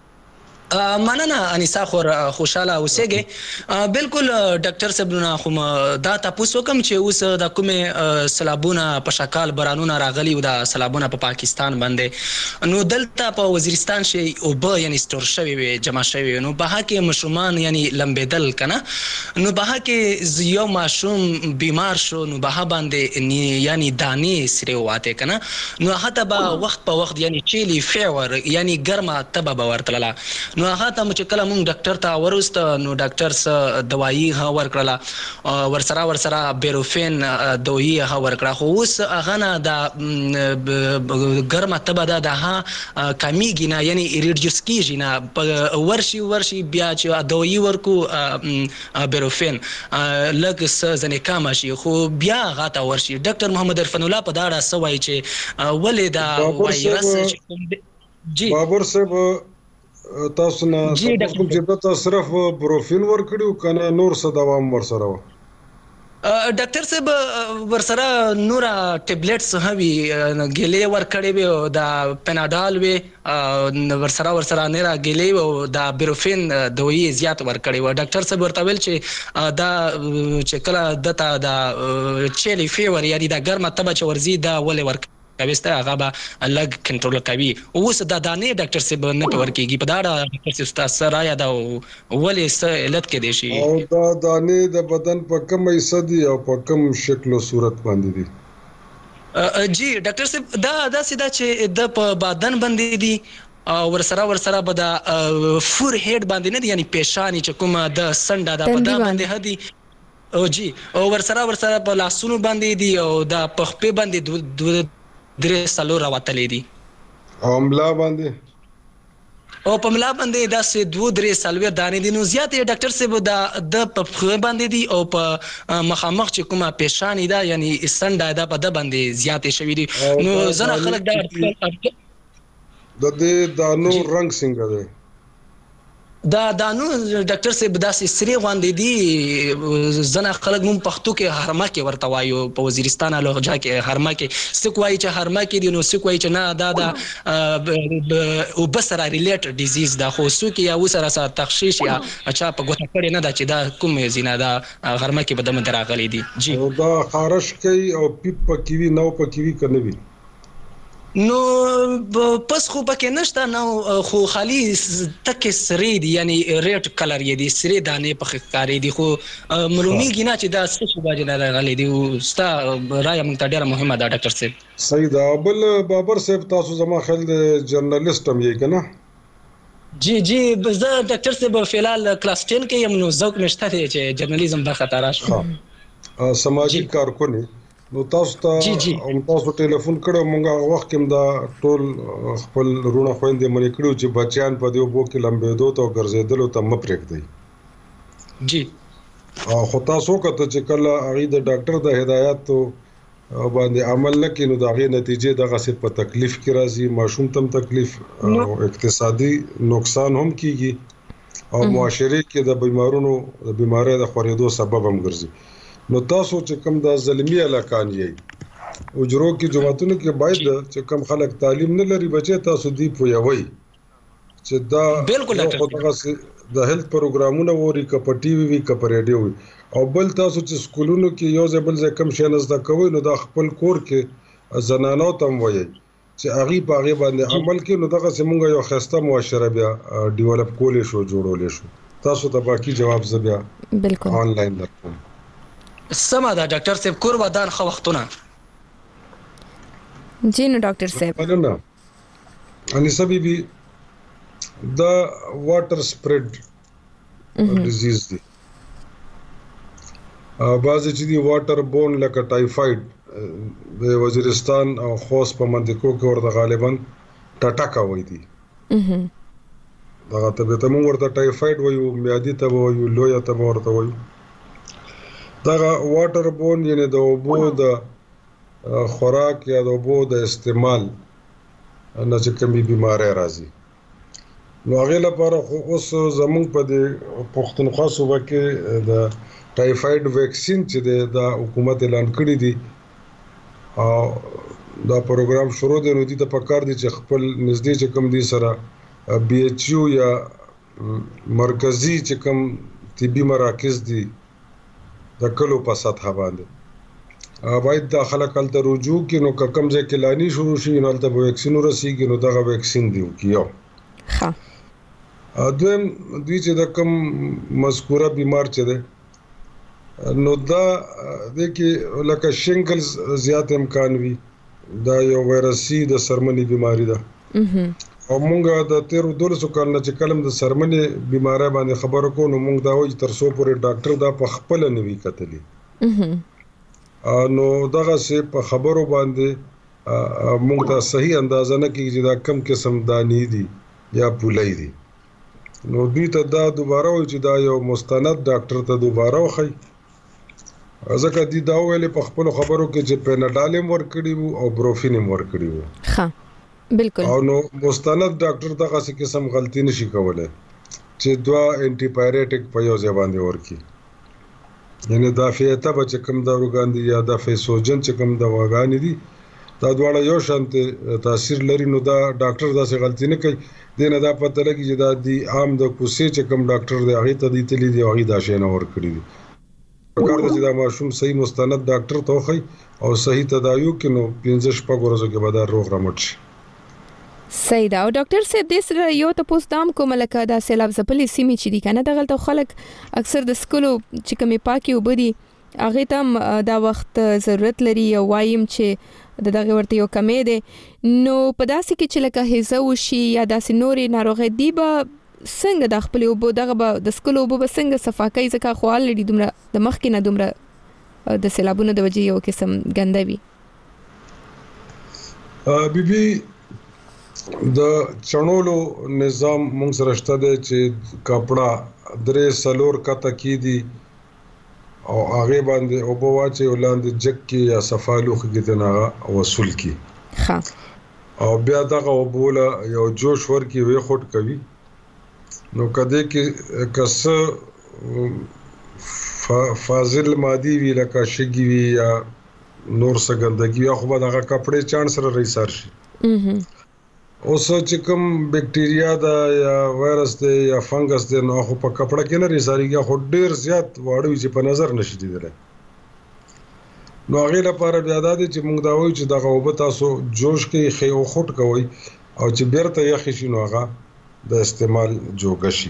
Speaker 7: مننه انیسا خور خوشاله اوسېږي. بالکل ډاکټر صاحبونه خو دا تاسو کوم چې اوس د کومه سلابونه په شکل برانونه راغلي او د سلابونه په پاکستان باندې نو دلته په وزیرستان شي او به یعنی ستور شوی وي جمع شوی نو به کې مشومان یعنی لمبېدل کنه نو به کې یو ماشوم بیمار شو نو به باندې یعنی دانې سره واته کنه نو هغه به وخت په وخت یعنی چيلي فیور یعنی ګرمه تبه باورتله نو هغه ته چې کله مونږ ډاکټر ته ورسته نو ډاکټر س دوايي ها ورکړه ورسره ورسره بیروفین دوايي ها ورکړه خو اوس هغه نه د ګرمه تبه ده ده کمیږي نه یعنی ریډیوس کیږي نه ورشي ورشي بیا چې دوايي ورکو بیروفین لږ څه ځنې کم شي خو بیا هغه ته ورشي. ډاکټر محمد عرفان الله په دا اړه څه وایي چې ولې دا وایرس
Speaker 5: جی بابر صاحب تاسو نه تاسو چې تاسو صرف بروفین ورکړو کنه نور څه دوام ورسره و؟
Speaker 7: ډاکټر صاحب ورسره نور ټابلیټس هوي ګلې ورکړې وي دا پناډال وي ورسره ورسره نه را ګلې او دا بروفین دوی زیات ورکړې و. ډاکټر صاحب ورته ویل چې دا چې کله دته دا چيلي فیور یعنی دا ګرمه تبه چې ورزي دا ولې ورک اوسته هغه به لګ کنټرول کوي. اوس دا دانې ډاکټر صاحب نه پور کېږي په دا ډاکټر صاحب تاسو سره یا دا ولې څه علت کې دي شي
Speaker 5: او دا دانې د بدن په کوم حصہ دي او په کوم شکل او صورت باندې دي؟
Speaker 7: جی ډاکټر صاحب دا دا سیدا چې د په بدن باندې دي ورسره ورسره به دا فور هډ باندې نه دي یعنی پیشانی چې کوم د سنډا د په دا باندې هدي او جی او ورسره ورسره په لاسونو باندې دي او دا په خپې باندې درې سالو راوتلې دي
Speaker 5: او ملا باندې
Speaker 7: او په ملا باندې دا سه دوه درې سالوي دانې دي نو زیاتې ډاکټر صاحب دا د په خپې باندې دي او په مخامخ چې کومه پیشانی دا یعنی سنډا دا په د باندې زیاتې شوی دي نو زنه خلک دا
Speaker 5: د دې دانو رنگ څنګه دی؟
Speaker 7: دا دانو ډاکټر صاحب داسې سری غوندې دي زنه خلک مون پښتو کې هرما کې ورته وایو په وزیرستان له ځای کې هرما کې سکوای چې هرما کې دي نو سکوای چې نه دا دا او بسره ریلیټ ډیزیز دا خو سو کې یا وسره سره تخشیش یا اچھا په ګوته کړي نه دا چې دا کوم زینا دا هرما کې بدم دراغلي دي جی
Speaker 5: دا خارش کوي او پیپ پکې وی نو پکې وی کنه وی
Speaker 7: نو پس خو پکې نشته نو خو خالی تک سری دي یعنی ریډ کلر یې دي سری دانې په ښکارې دي خو معلومیږي نه چې دا څه شی باندې نه راغلي دي او ستا رائے موږ ته ډیره مهمه ده ډاکټر صاحب
Speaker 5: صحیح ده بل بابر صاحب تاسو زما خیال د جرنالست هم یې کنه
Speaker 7: جی جی زه ډاکټر صاحب فلحال کلاس دس کې یم نو ذوق مشته دی چې جرنالیزم برخه ته راشم
Speaker 5: سماجی کارکون نو تاسو ته هم تاسو ټلیفون کړو مونږه وخت کې دا ټول خپل رونه خويندې مې کړو چې بچیان په دې وبو کې لمبېدو ته ګرځېدلو ته مپریک دی
Speaker 7: جی
Speaker 5: خو تاسو کته چې کله هغه د ډاکټر د هدایت باندې عمل نکړي نو دا غي نتیجې دغه څه په تکلیف کې راځي ماشوم تم تکلیف او اقتصادي نقصان هم کیږي او معاشره کې د بیمارونو د بیمارۍ د خورېدو سبب هم ګرځي نو تاسو چې کوم د ظلمي علاقان یې اجرو کې جماعتونو کې باید چې کوم خلک تعلیم نه لري بچي تاسو دی پویوي چې دا
Speaker 7: بالکل
Speaker 5: د هیلث پروګرامونه ووري کپ ټي وي وي کپ ریډیو وي او بل تاسو چې سکولونو کې یو ځبل ځکه کم شي نزد کوي نو د خپل کور کې زنانو تم وایي چې هغه په هغه باندې عمل کې نو دغه سیمونګه یو خسته معاشره بیا ډیولپ کولې شو جوړولې شو تاسو ته باقي جواب زبیا
Speaker 4: بالکل
Speaker 5: آنلاین درکوم
Speaker 7: سمه ده ډاکټر صاحب کور ودان خو وختونه
Speaker 4: جی نو ډاکټر صاحب
Speaker 5: نه اني سبي بي دا واټر سپریډ ډیزیز دی بعضی چې دی واټر بون لکه ټایفاید د وزیرستان او خوست په منطقو کې ورته غالبا ټټاکا وای دي دا ته به تم ورته ټایفاید وایو میادي ته وایو لویا ته ورته وایو دا واټر بون یعنی د اوبو د خوراک یا د اوبو د استعمال نه چې کومي بیماری راځي نو هغه لپاره خو اوس زموږ په د پښتونخوا صوبه کې د ټایفاید ویکسین چې د حکومت اعلان کړی دی او دا پروګرام شروع دی نو دي ته پکار دي چې خپل نږدې چې کوم دي سره بي ایچ یو یا مرکزی چې کوم طبي مراکز دي د کلو په سطح باندې باید د خلک ته رجوع کې نو کم ځای کې لانی شروع شي نو ته ویکسین ورسیږي نو دغه ویکسین دیو کیو
Speaker 4: ها
Speaker 5: دویم دوی چې د کم مذکوره بیمار چي ده نو دا د کې لکه شینګلز زیات امکان وي دا یو وایرسي د سرمنی بیماری ده او مونږه د تیر دولسو کال نه چې کلم د سرمنی بیماری باندې خبرو کو نو مونږ دا وایي تر څو پورې ډاکټر دا په خپل نه وی کتلی نو دغه څه په خبرو باندې مونږ ته صحیح اندازه نه کیږي چې دا کم قسم دانی دي یا پولای دي نو دوی ته دا دوباره وایي چې دا یو مستند ډاکټر ته دوباره وخی ځکه دي دا ویلې په خپل خبرو کې چې پیناډالم ورکړي وو او بروفینم ورکړي وو
Speaker 4: ها بالکل
Speaker 5: او نو مستند ډاکټر دغه څه قسم غلطي نشي کولای چې دوا انټي پایریټک په یو ځای باندې ورکړي یعنی دا فیته به چې کوم داروګان دي یا د فیسوجن چې کوم دواګان دي دا دواړه یو شانت تاثیر لري نو دا ډاکټر دا څه غلطي نه کوي دنه دا پته لګي چې دا دی عام د کوسې چې کوم ډاکټر دی هغه ته دی تلی دی هغه دا شی نه ور کړی دی په کار د چې دا ماشوم صحیح مستند ډاکټر ته خو او صحیح تداوی کینو پنځه شپږ ورځې کې به دا روغ رمټ شي
Speaker 4: صحیح دا او ډاکټر صاحب د سره یو ته پوس دام کوم لکه دا سیلاب زپلې سیمې چې دي کنه د غلط خلک اکثر د سکولو چې کومې پاکي وبدي هغه ته دا وخت ضرورت لري او وایم چې د دغه ورته یو کمې ده نو په داسې کې چې لکه هیزه وشي یا داسې نورې ناروغي دی به څنګه د خپل وبو دغه به د سکول وبو به څنګه صفاکۍ ځکه خو الډي دومره د مخ کې نه دومره د سیلابونو د وجې یو قسم ګندوي
Speaker 5: بي بي د چڼولو نظام مونږ سره شته دی چې کپڑا درې سلور کته کی دي او هغه باندې او په واچي ولاندې جک کې یا صفالو کې دغه وصول کی
Speaker 4: ها
Speaker 5: او بیا دغه وبوله یو جوش ور کې وی خټ کوي نو کده کې کس فاضل مادي وی لکه شګي وی یا نور څه ګندګي یا خو به دغه کپڑے چاند سره ریسار شي اوس چې کوم بکټیریا دا یا وایرس دی یا فنګس دی نو خو په کپڑا کې نه ریساريږي خو ډیر زیات واړوي چې په نظر نشي دیدل نو هغه لپاره بیا د دې چې موږ دا وایو چې دغه وب تاسو جوش کې خې او خټ کوي او چې بیرته یې خشي نو هغه د استعمال جوګ شي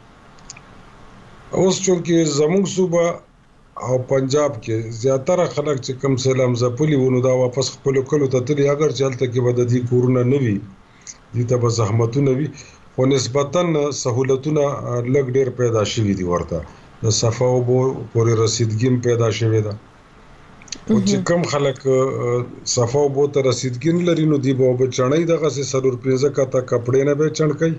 Speaker 5: اوس چې زموږ صوبه او پنجاب کې زیاتره خلک چې کم سلام زپلی ونه دا واپس خپل کلو ته تلي اگر چلته کې بد دي کورونه نوي دي ته به زحمتونه وي خو نسبتاً سہولتونه لږ ډیر پیدا شوي دي ورته د صفا او پورې رسیدګیم پیدا شوي ده او چې کم خلک صفا او ته رسیدګین لري نو دی به چړای دغه سه سرور پریزه کاته کپڑے نه به چڼ کوي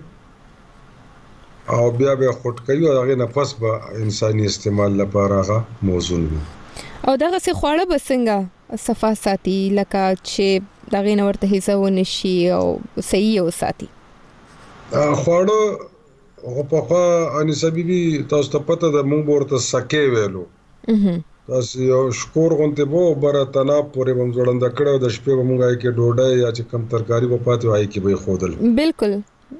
Speaker 5: او بیا به خټ کوي او هغه نفس به انساني استعمال لپاره هغه موزون وي
Speaker 4: او دغه څه خواړه بسنګه صفا ساتي لکه چې دغه نورته هیڅ ونشي او صحیح او ساتي
Speaker 5: خواړه او په خوا ان سببي تاسو ته پته ده موږ ورته سکه ویلو تاسو یو شکور غونته وو بره تنا پورې موږ ځوړند کړو د شپې موږ یې کې ډوډۍ یا چې کم ترکاری په پاتې وای کې به خودل
Speaker 4: بالکل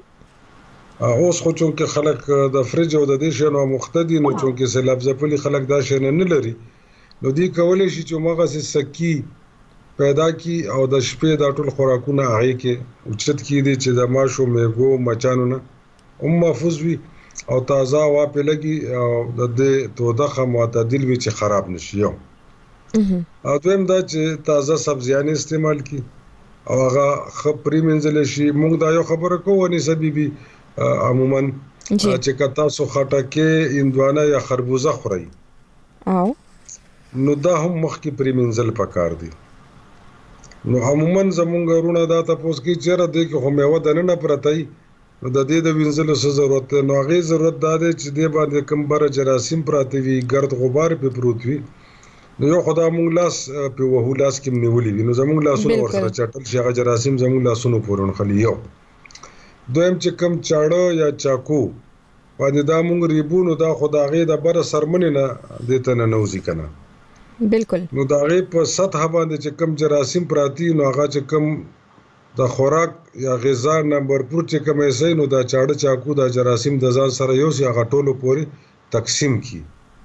Speaker 5: اوس خو چې خلک د فریج او د دې شنو مختدي نو چې سلاب زپلي خلک دا شنه نه لري نو دی کولای شي چې مغه سکی پیدا کی او د شپې د ټول خوراکونه هغه کې اوچت کی دي چې د ماشو میګو مچانو نه هم محفوظ وي او تازه وا په لګي او د دې تودخه معتدل وي چې خراب نشي یو او دویم دا چې تازه سبزیانه استعمال کی او هغه خپري منځل شي موږ دا یو خبره کوو ني سببي عموما چې کتا سو خټکه اندوانه یا خربوزه خوري
Speaker 4: او
Speaker 5: نو دا هم مخکې پرې منځل پکار دي نو عموما زمونږ ورونه دا تاسو کې چیرې د کې خو میوه د نه پرتای نو د دې د وینځلو څه ضرورت نو هغه ضرورت دا دی چې د باندې کم بر جراثیم پراته وي ګرد غبار په پروت وي نو یو خدای مونږ لاس په وهو لاس کې نیولې وي نو زمونږ لاسونه ورسره چټل شي هغه جراثیم زمونږ لاسونو پورون خلی یو دویم چې کم چاړه یا چاکو باندې دا مونږ ریبونو دا خدای د بر سرمنې نه دته نه نوځي کنه
Speaker 4: بالکل
Speaker 5: نو دا غي په سطح باندې چې کم جراثیم پراتی نو هغه چې کم د خوراک یا غذا نمبر پور چې کم ایسي نو دا چاړه چاکو دا جراثیم د ځان سره یو سی هغه ټولو پوري تقسیم کی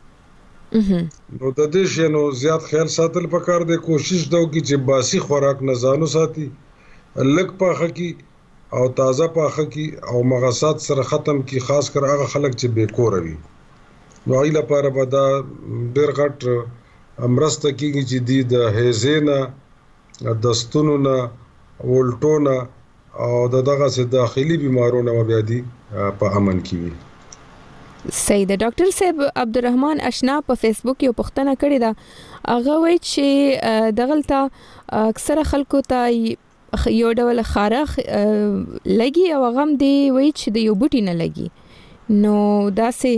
Speaker 5: نو د دې شنو زیات خیال ساتل پکار دی کوشش دا کی چې باسي خوراک نه ځانو ساتي لک پاخه کی او تازه پاخه کی او مغصات سره ختم کی خاص کر هغه خلک چې بیکور وي نو ایله لپاره به دا ډیر غټ امرسته کیږي چې دی د هیزینا د ستونونه ولټونه او دغه سه داخلي بیمارونه بیا دي په امن کې وي
Speaker 4: صحیح ده ډاکټر صاحب عبدالرحمن اشنا په فیسبوک یو پوښتنه کړې ده هغه وایي چې دغلته اکثره خلکو ته یو ډول خارخ لګي او غم دی وایي چې د یو بوټي نه لګي نو دا سه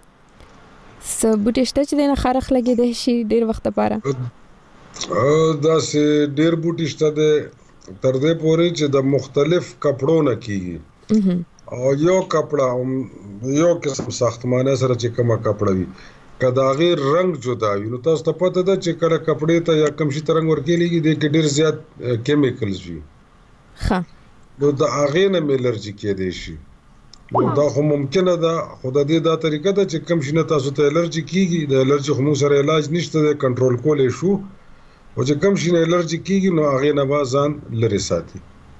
Speaker 4: سبوټی شته چې نه خارخ لګي د شي ډیر وخت لپاره
Speaker 5: دا سه ډیر بوټی شته د تر دې پورې چې د مختلف کپړو نه کیږي او یو کپڑا یو قسم ساختمانه سره چې کومه کپړه وي کدا غیر رنگ جدا وي نو تاسو ته پته ده چې کله کپړې ته یا کم شي ترنګ ورکېږي د ډیر زیات کیمیکلز وي
Speaker 4: ښه
Speaker 5: نو د اغه نه الرجی کې دي شي نو دا خو ممکنه ده خو د دې دا طریقه ده چې کم شي نه تاسو ته الرجی کیږي د الرجی خو سره علاج نشته د کنټرول کولې شو او چې کم شي نه الرجی کیږي نو اغه نه بازان لري ساتي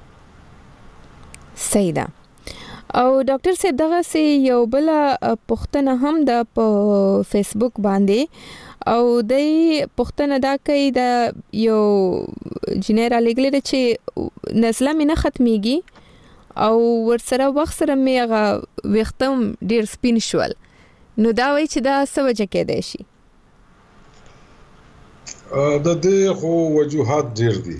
Speaker 4: صحیح ده او ډاکټر صاحب دغه سي یو بل پښتنه هم د په فیسبوک باندې او د پښتنه دا کوي د یو جنرال لګل چې نسله مې نه ختميږي او ورسره وخت سره مې هغه وختم ډیر سپین شول نو دا وایي چې دا څه وجه کې دی شي
Speaker 5: د دې خو وجوهات ډیر دي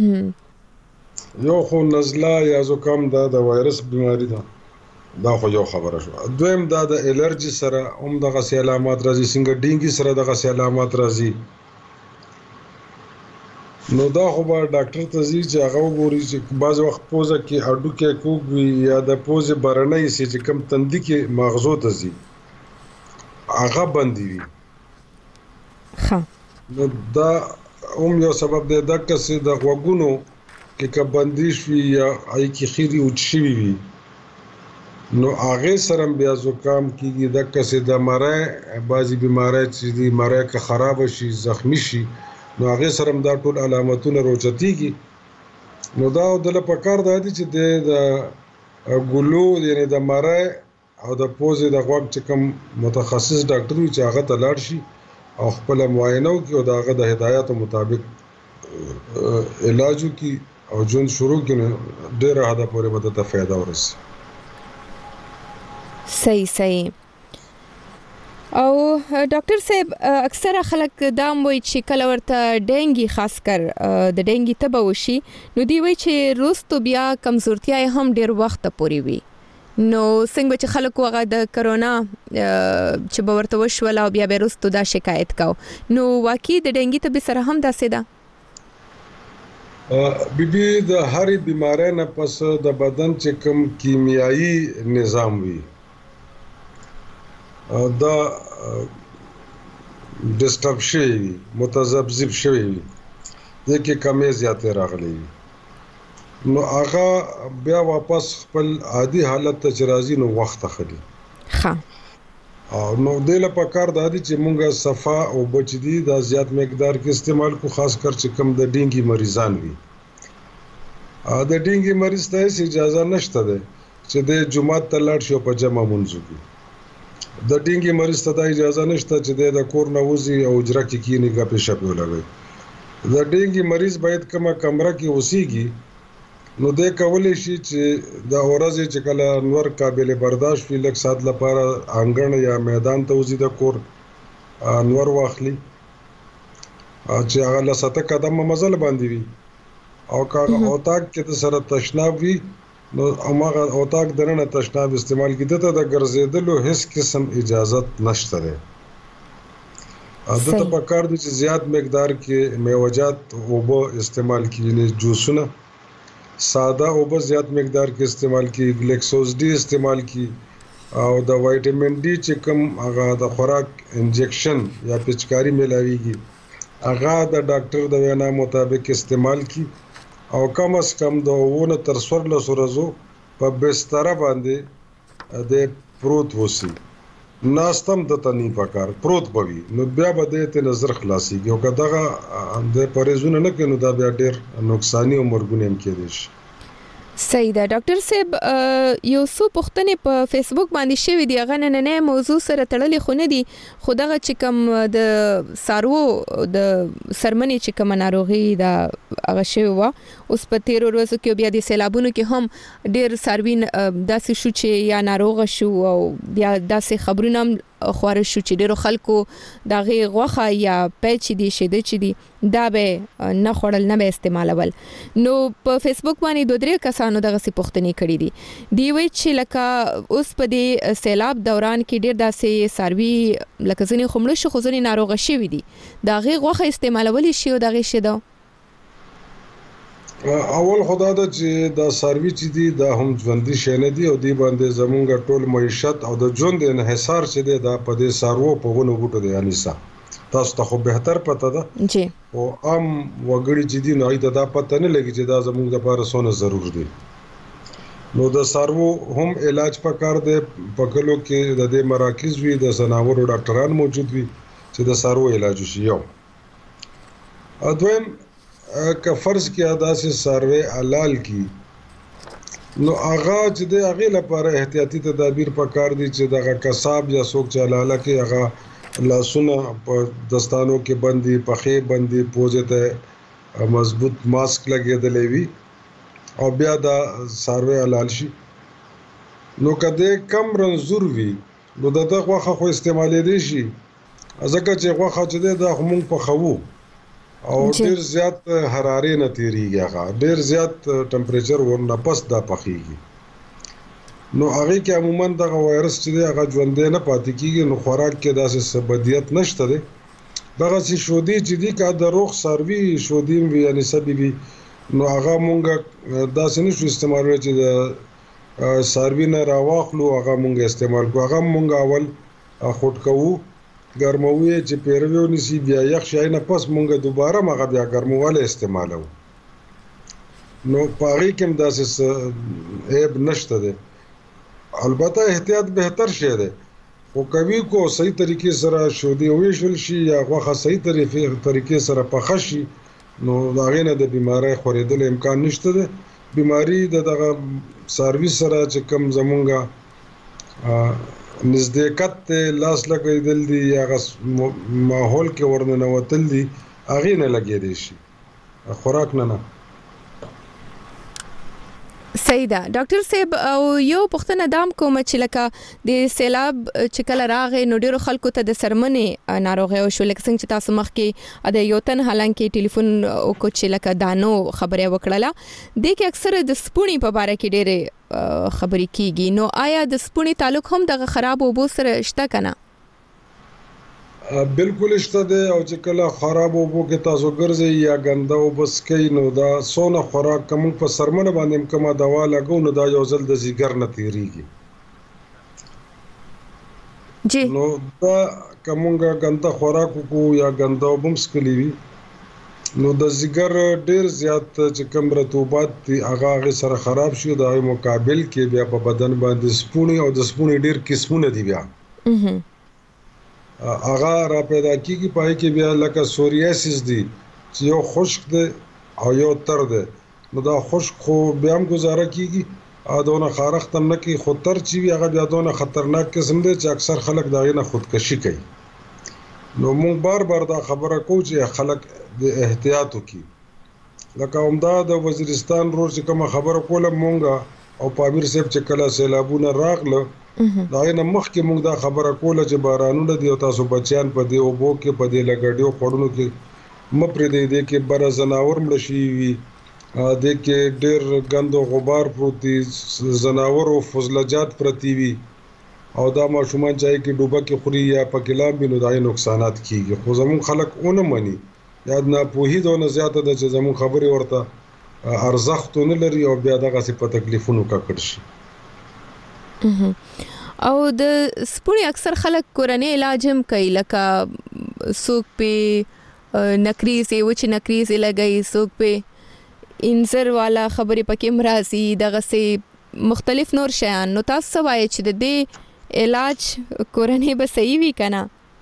Speaker 5: یو خو نزله یا زکام دا د وایرس بیماری ده دا خو یو خبره شو دویم دا د الرجی سره هم دغه سي علامات راځي څنګه ډینګي سره دغه سي علامات راځي نو دا خو به ډاکټر ته ځي چې هغه وګوري چې بعض وخت پوزه کې اډو کې کوګ وي یا د پوزې برنۍ سي چې کم تندي کې مغزو ته ځي هغه بندي وي.
Speaker 4: ها
Speaker 5: نو دا هم یو سبب دی دا چې د غوګونو کې که بندیش وي یا آی کې خيري اوچ شي وي نو هغه سره بیا زکام کیږي د کسه د مړای بعضي بیماری چې دی مړای که خراب شي زخمی شي نو هغه سره دا ټول علامتونه روچتيږي. نو دا د لپاره د دې چې د ګلو یعنی د مړای او د پوزې د غوږ چې کوم متخصص ډاکټر وي چې هغه ته لاړ شي او خپل معاینه وکړي او دغه د هدایاتو مطابق علاج وکړي او جون شروع کړي ډېر هدا پورې به ته فائدہ ورسي.
Speaker 4: صحیح صحیح. او ډاکټر صاحب اکثره خلک دا وایي چې کله ورته ډینګي خاص کر د ډینګي تبه وشي نو دی وایي چې روستو بیا کمزورتیا هم ډیر وخت پوري وي. نو څنګه چې خلکو هغه د کرونا چې به ورته وشول او بیا به روستو دا شکایت کاو نو واقعي د ډینګي تبه سره هم داسې ده؟
Speaker 5: بی بی د هرې بیماری نه پس د بدن چې کوم کیمیایي نظام وي دا ډسټرب شي متذبذب شوی وي دغه کمې زیاتې راغلي نو هغه بیا واپس خپل عادي حالت ته راځي نو وخت اخلي.
Speaker 4: ها
Speaker 5: او نو د لپاره کار د دې چې مونږه صفا او بچدي د زیات مقدار کې استعمال کو خاص کر چې کم د ډینګي مریضان وي. ا د ډینګي مریض ته اجازه نشته ده چې د جمعه ته لاړ شي په جمع منځ کې. د ډینګي مریض ته اجازه نشته چې د کور نه وځي او اجرا کې کینی کا پیښه پیولوي. د ډینګي مریض باید کومه کمره کې اوسيږي نو د کولې شي چې د اورځي چې کله نور قابل برداشت وي لکه سات لپاره انګړ یا میدان ته وځي د کور نور واخلي چې هغه لسته قدم مزل باندې وي او کاغه اوتاک کې د سره تشناب وي نو هغه اوتاک درنه تشناب استعمال کیده ته د ګرځیدلو هیڅ قسم اجازه نشته ده. عادت په کار دي چې زیات مقدار کې میوجات او به استعمال کیږي جوسونه ساده او به زیات مقدار کې استعمال کی ګلیکسوز ډي استعمال کی او د وټامین ډي چې کوم هغه د خوراک انجکشن یا پچکاری ملاويږي هغه د ډاکټر د وینا مطابق استعمال کی او کم از کم د ونه تر څوارلس ورځو په بستر باندې د پروت وسی ناستم د تنی پکار پروت بوي نو بیا به د نظر خلاصيږي او کداغه د پرېزونه نه کینو دا بیا ډېر نقصانی او مرګونه هم کېدي شي.
Speaker 4: صحیح ده ډاکټر صاحب یو څو پوښتنې په فیسبوک باندې شوې دي هغه نن نه موضوع سره تړلې خو نه دي خو دغه چې کوم د سارو د سرمنې چې کوم ناروغي دا هغه شوی و اوس په تیر ورځو کې بیا د سیلابونو کې هم ډېر ساروین داسې شو چې یا ناروغ شو او بیا داسې خبرونه خواره شو چې ډېر خلکو دغه غوخه یا پېچ دي شیده چې دي دا به نه خړل نه به استعمالول. نو په فیسبوک باندې دوه درې کسانو دغه سي پوښتنې کړې دي دی وی چې لکه اوس په دې سیلاب دوران کې ډېر داسې ساروي لکه ځنې خمړ شو خو ځنې ناروغ شوی دي دغه غوخه استعمالول شي او دغه شیده
Speaker 5: اول خدا دا چې دا سروي چې دي دا هم ژوندۍ شینه دي او دی باندې زمونږ ټول معیشت او د ژوند انحصار چې دی دا په دې سارو په ونو بوټو دی انیسا تاسو ته خو بهتر پته ده
Speaker 4: جی
Speaker 5: او ام وګړي چې دي نو دا پته نه لګي چې دا زمونږ لپاره څونه ضرور دي. نو د سارو هم علاج پکار دی په کلو کې د دې مراکز وي د زناورو ډاکټران موجود وي چې د سارو علاج شي. یو اځویم که فرض کې داسې سروي حلال کی نو هغه چې د هغه لپاره احتیاطي تدابیر پکار دي چې دغه کساب یا څوک چې حلاله کې هغه لاسونه په دستانو کې بندي پخې بندي پوزه ته مضبوط ماسک لګېدلې وي او بیا دا سروي حلال شي. نو کده کم رنزور وي نو دغه غوخه خو استعمالې دي شي ځکه چې غوخه چې د همون په خو او ډیر زیات حرارت نه تیریږي هغه ډیر زیات ټمپریچر ورنه پس دا پخېږي نو هغه کې عموما دغه وایرس چې هغه ژوندې نه پاتې کیږي نو خوراک کې داسې سبدیت نشته ده دغه سي شودي چې دي کا د روغ سروي شودي وی یعنی سببي نو هغه مونږه داسې نشو استعمالوي چې د سروي نه راواخلو هغه مونږه استعمال کو هغه مونږه اول خود کوو ګرموي چې پیروي ونیسي بیا یخ شای نه پس مونږه دوباره مغه بیا ګرمواله استعمالو نو پاره کوم داسې عیب نشته ده البته احتیاط بهتر شي ده خو کوي کو صحیح طریقې سره شودي ویشل شي یا غوخه صحیح طریقې سره پخه شي نو دا غینه د بیماری خورېدل امکان نشته ده بیماری د دغه سرویس سره چې کم زمونږه نزدېکت لاس لګیدل دي یا ماحول کې ورننه وتل دي هغه نه لګې دي شي خوراک نه نه
Speaker 4: صحیح ده ډاکټر صاحب او یو پښتنه دام کوم چې لکه د سیلاب چې کله راغې نو ډیرو خلکو ته د سرمنې ناروغي او شو لکه څنګه چې تاسو مخ کې د یو تن حالانکه ټلیفون او کو چې لکه دانو خبره وکړه د کې اکثر د سپونی په اړه کې ډېر خبرې کیږي نو آیا د سپونی تعلق هم د خراب اوبو سره شته کنه
Speaker 5: بالکل شته ده او چې کله خراب اوبو کې تاسو ګرځي یا ګنده او بس کې نو دا سونه خوراک کوم په سرمنه باندې کومه دوا لګو نو دا یو ځل د زیګر نه تیریږي
Speaker 4: جی
Speaker 5: نو دا کومه ګنده خوراک کو یا ګنده وبم سکلی وي نو د زیګر ډیر زیات چې کوم رطوبات دي هغه سره خراب شي د مقابل کې بیا په بدن باندې سپونی او د سپونی ډیر قسمونه دي بیا
Speaker 4: اها
Speaker 5: هغه را پیدا کیږي پای کې بیا لکه سوریاسیس دي چې یو خشک دی او یو تر دی نو دا خشک خو بیا هم گزاره کیږي ادونه خارخ تم نه کی خطر چی وی هغه بیا دونه خطرناک قسم دی چې اکثر خلک دا نه خودکشي کوي نو مونږ بار بار دا خبره کوو چې خلک د احتیاط وکړي لکه همدا د وزیرستان روز چې کوم خبره کوله مونږه او پامیر صاحب چې کله سیلابونه راغله دا نه مخکې موږ دا خبره کوله چې بارانونه دی او تاسو بچیان په دی او بو کې په دی لګړیو خورونو کې مپرې دی دی کې بر زناور مړ شي وي د کې ډېر غند او غبار پروت دي زناور او فضلجات پرتی وي او دا ماشومان چای کې ډوبه کې خوري یا په کلام بینو دای نقصانات کیږي خو زمون خلک اون مني یاد نه پوهې دونه زیاته د چې زمون خبري ورته ارزښت نه لري او بیا دغه څه په تکلیفونو کا کړ شي
Speaker 4: او د سپونی اکثر خلک کورنۍ علاج هم کوي لکه سوک په نکریزي وچ نکریزي لګي سوک په انزر والا خبرې پکې مرাজি دغه سي مختلف نور شیان نو تاسو وایي چې د دې علاج کورنۍ به صحیح وي کنه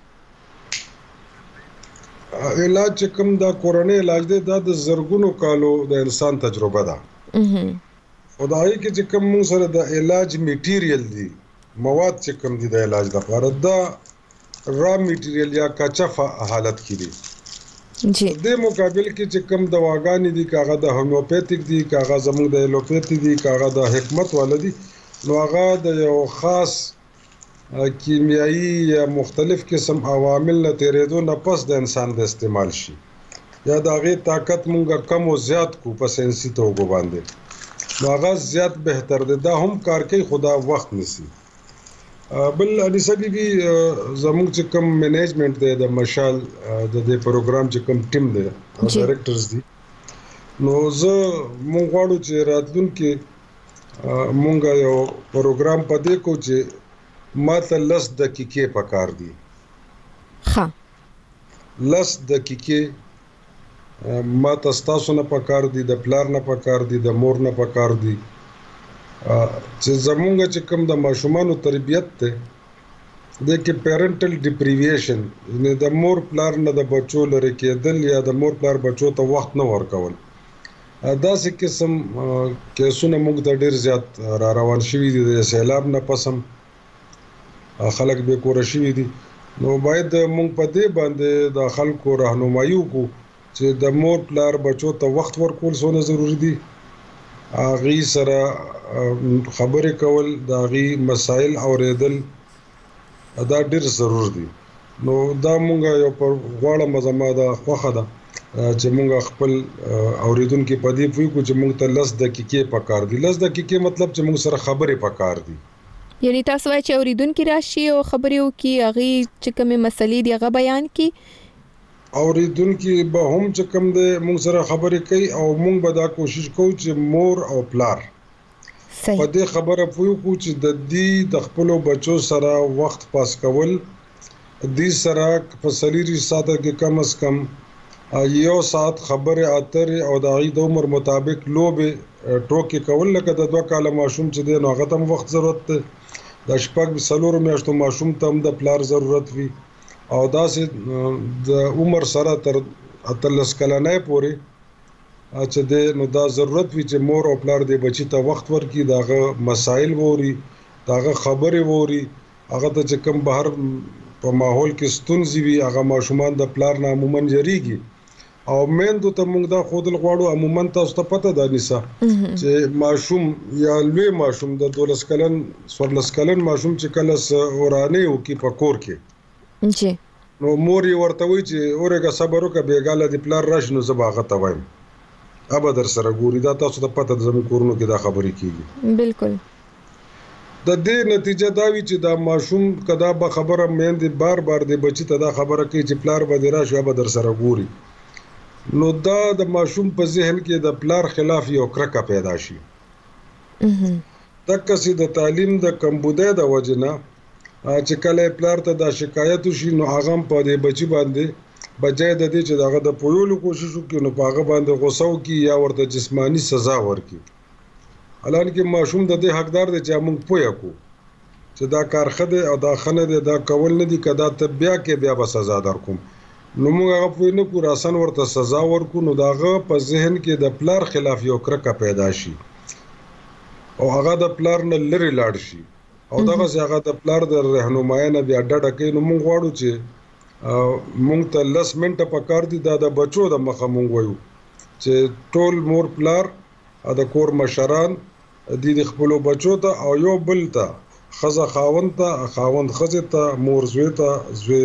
Speaker 5: علاج کوم دا کورنۍ علاج دی دا د زرګونو کالو د انسان تجربه ده خدای کې چې کوم موږ سره د علاج میټیریل دي مواد چې کوم دي د علاج لپاره دا را میټیریل یا کچفه حالت کې دي
Speaker 4: جی
Speaker 5: د مقابل کې چې کوم دواګانې دي کاغه د هومیوپیتیک دي کاغه زموږ د الوپیتي دي کاغه د حکمت ولدي نو هغه د یو خاص کیمیایی یا مختلف قسم عوامل نه تیرېدو نه پس د انسان د استعمال شي یا د هغه طاقت مونږه کم او زیات کو په سنسي توګه باندې نو هغه زیات بهتر دی دا هم کار کوي خدا وخت نسی بل انیسه بی بی زموږ چې کوم منیجمنت دی د مشال د دې پروګرام چې کوم ټیم دی ډایریکټرز دي نو زه مونږ غواړو چې راتلونکي مونږ یو پروګرام پدې کو چې ماته لس دقیقې پکار دي
Speaker 4: ها
Speaker 5: لس دقیقې ما تاسو نه پکار دي د پلار نه پکار دي د مور نه پکار دي چې زمونږ چې کوم د ماشومانو تربيت ته د کې پیرنټل ډیپریویشن یعنی د مور پلار نه د بچو لري کېدل یا د مور پلار بچو ته وخت نه ورکول دا څه قسم کیسونه موږ ته ډیر زیات را روان شوي دي د سیلاب نه پسم خلک به کور شوي دي نو باید موږ په دې باندې د خلکو راهنمایي وکړو چې د مور پلار بچو ته وخت ورکول څونه ضروری دي اغي سره خبرې کول د اغي مسائل اوریدل دا ډیر ضرور دي نو دا مونږ یو پر غواړه مزما دا خوخه ده چې مونږ خپل اوریدونکو په دې پوي کو چې مونږ ته لس دقیقې پکار دي لس دقیقې مطلب چې مونږ سره خبرې پکار دي
Speaker 4: یعنی تاسو وايي چې اوریدونکو راشي او خبرې وکي اغي چې کومه مسلې دی هغه بیان کی
Speaker 5: اوریدونکو به هم چې کوم د مونږ سره خبرې کوي او مونږ به دا کوشش کوو چې مور او پلار
Speaker 4: صحیح
Speaker 5: په دې خبره پوه کو چې د دې د خپل بچو سره وخت پاس کول دې سره په سلیری ساته کې کم از کم یو ساعت خبره اترې او د عید عمر مطابق لوبه ټوکی کول لکه د دوه کاله ماشوم چې دی نو هغه تم وخت ضرورت ده د شپږ څلور میاشتو ماشوم ته هم د پلار ضرورت وي او داسې د عمر سره تر اتلس کلنې پورې چې د نو دا ضرورت وي چې مور او پلار دې بچی ته وخت ورکړي داغه مسائل ووري داغه خبرې ووري هغه ته چې کوم بهر په ماحول کې ستونزې وي هغه ماشومان د پلار نه عموما جریږي او میندو ته موږ دا خودل غواړو عموما تاسو ته پته ده نيسا چې ماشوم یا لوی ماشوم د دولس کلن سورلس کلن ماشوم چې کله ورانه او کې پکور کې
Speaker 4: جی
Speaker 5: نو مور یې ورته وی چې اورګه صبر وکړه بیګاله د پلار راش نو زباغه ته وایم ابا در سره ګوري دا تاسو ته پته ده زمو کورونو کې دا خبرې کیږي
Speaker 4: بالکل
Speaker 5: د دې نتیجه دا وی چې دا ماشوم کدا به خبره میندې بار بار د بچی ته دا خبره کوي چې پلار به راش ابا در سره ګوري نو دا د ماشوم په ذهن کې د پلار خلاف یو کرکه پیدا شي تک چې د تعلیم د کمبوده د وجنه چې کله پلار ته دا شکایت شي نو هغه په دې بچی باندې بجای د دې چې داغه د پویولو کوشش وکړي نو هغه باندې غوسه وکړي یا ورته جسمانی سزا ورکړي الان کې ماشوم د دې حقدار دی چې موږ پوهه کو چې دا کار خده او دا خنه دی دا کول نه دي کدا ته بیا کې بیا به سزا درکوم نو موږ هغه په نه پورا سن ورته سزا ورکو نو داغه په ذهن کې د پلار خلاف یو کرکه پیدا شي او هغه د پلار نه لری لاړ شي او دغه هغه د پلار د رهنمایي نه بیا ډډه کوي نو موږ غواړو چې مونږ ته لس منټه پکار دي دا د بچو د مخه مونږ وایو چې ټول مور پلار د کور مشران د دې خپل بچو ته او یو بل ته خزه خاوند ته خاوند خزه ته مور زوی ته زوی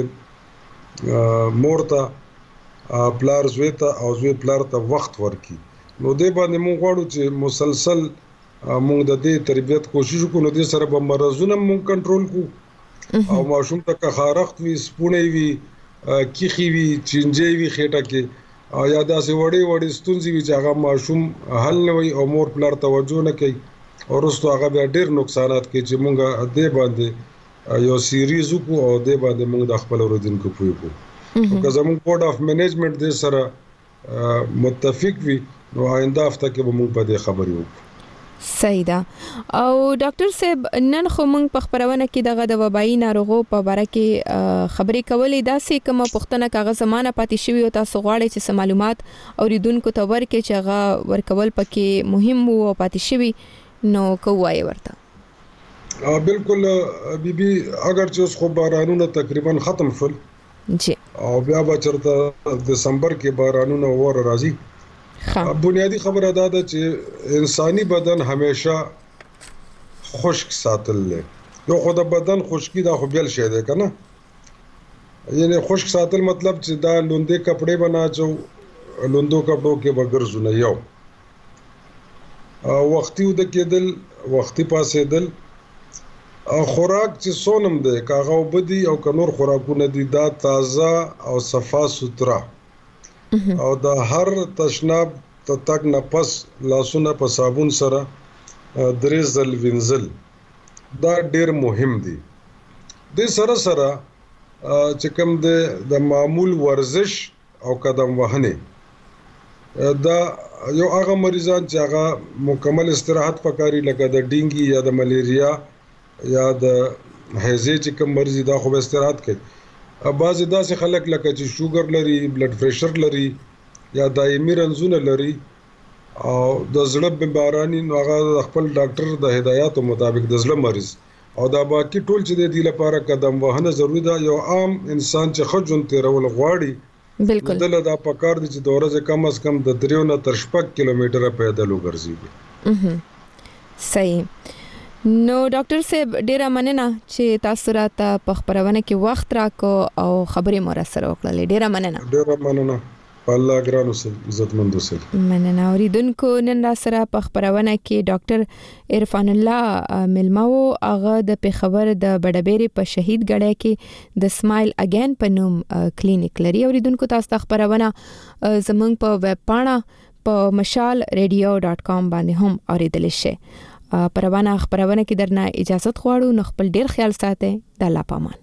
Speaker 5: مور ته پلار زوی ته او زوی پلار ته وخت ورکي نو دې باندې مونږ غواړو چې مسلسل مونږ د دې تربيت کوشش وکړو نو دې سره به مرزونه مونږ کنټرول کو او ماشوم ته که خارخت وي سپونه وي کیخي وي چنجي وي خېټه کې او یا داسې وړي وړي ستونزې وي چې هغه ماشوم حل نه وي او مور پلار توجه نه کوي او وروسته هغه بیا ډېر نقصانات کوي چې مونږ دې باندې یو سیریز وکړو او دې باندې مونږ د خپل اوریدونکو پوي کو او که زموږ بورډ اف منیجمنت دې سره متفق وي نو آینده هفته کې به مونږ په دې خبرې وکړو
Speaker 4: صحیح ده او ډاکټر صاحب نن خو موږ په خبرونه کې دغه د وبایي ناروغو په اړه کې خبرې کولې دا سې کوم پښتنه کاغذ زمانه پاتې شوی او تاسو غواړئ چې معلومات اوریدونکو ته ورکړي چې هغه ورکول پکې مهم وو او پاتې شوی نو کوی ورته
Speaker 5: بالکل بیبي اگر چې اوس خو بارانونه تقریبا ختم شول
Speaker 4: جی
Speaker 5: او بیا به چرته دسمبر کې بارانونه ور راځي بنیادی خبره دا ده چې انساني بدن همیشه خشک ساتل له یو خو د بدن خشکی دا خو بیل شي ده کنه یعنی خشک ساتل مطلب چې دا لوندې کپڑے بناچو لوندو کپڑو کې بغرزو نه یو وختي ود کېدل وختي پاسې دل خوراک چې سونم ده کاغه وبدي او کنور خوراکونه دي دا تازه او صفا سوترا او دا هر تشناب ته تک نه پس لاسونه په صابون سره درې ځل وینځل دا ډېر مهم دي د سره سره چې کوم د معمول ورزش او قدم وهنه دا یو هغه مریضان چې هغه مکمل استراحت پکاري لکه د ډینګي یا د ملیریا یا د هیزه چې کوم مریض دا خو استراحت کوي بعضی داسې خلک لکه چې شوګر لري بلډ پریشر لري یا دایمي رنځونه لري او د زړه بیمارانی نو هغه خپل ډاکټر د هدایاتو مطابق د زړه مریض او دا باقي ټول چې د دې لپاره قدم وهنه ضروری ده یو عام انسان چې خجون تیرول غواړي
Speaker 4: بالکل
Speaker 5: دله دا پکار دي چې د ورځې کم از کم د دریو نه تر شپږ کیلومتره پیدل وګرځي
Speaker 4: صحیح نو ډاکټر صاحب ډیره مننه چې تاسو راته په خبرونه کې وخت راکو او خبرې مو را سره وکړلې ډیره مننه
Speaker 5: ډیره مننه الله ګران اوسه عزتمند اوسه.
Speaker 4: مننه. اوریدونکو نن را سره په خبرونه کې ډاکټر عرفان الله ملماو هغه د پیښور د بډبېری په شهید غړی کې د سمایل اگین په نوم کلینیک لري. اوریدونکو تاسو ته خبرونه زمونږ په ویب پاڼه په مشال ریډیو ډاٹ کام باندې هم اوریدل شي. پروانه خبرونه کې درنه اجازه غواړو. نو خپل ډیر خیال ساتئ. د الله پامان.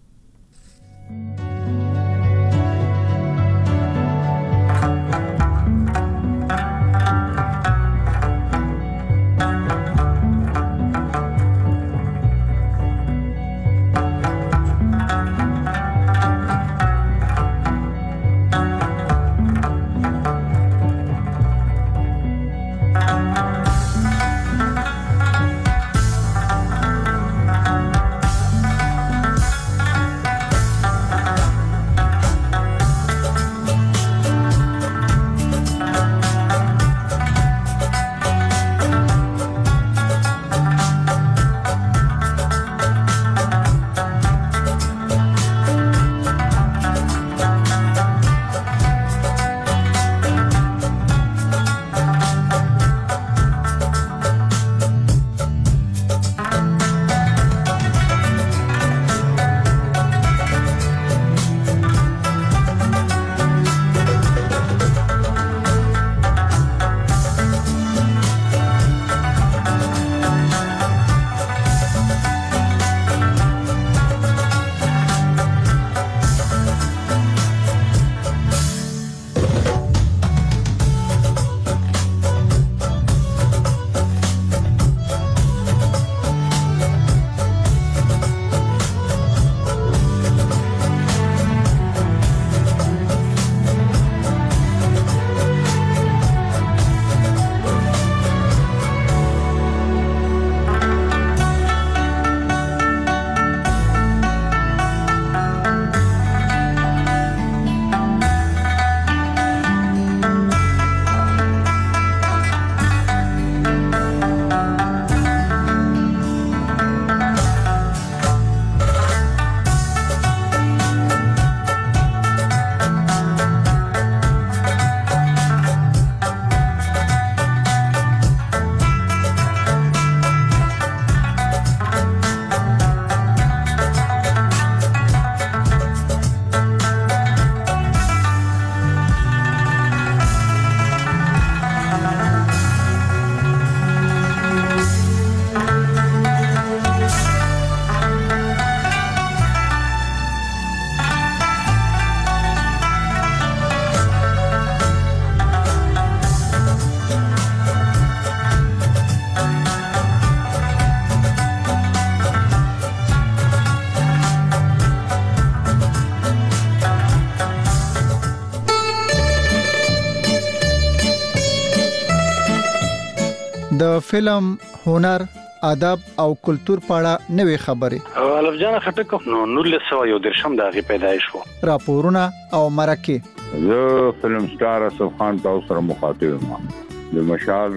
Speaker 4: د فلم، هنر، ادب او کلچر په اړه نوې خبرې.
Speaker 8: الف جان خټک نو نولس سوه یو درشم دغه پیدایش وو.
Speaker 1: راپورونه او مرکه.
Speaker 9: زه فلم سٹار اسف خان تاسو سره مخاطب یم. د مشال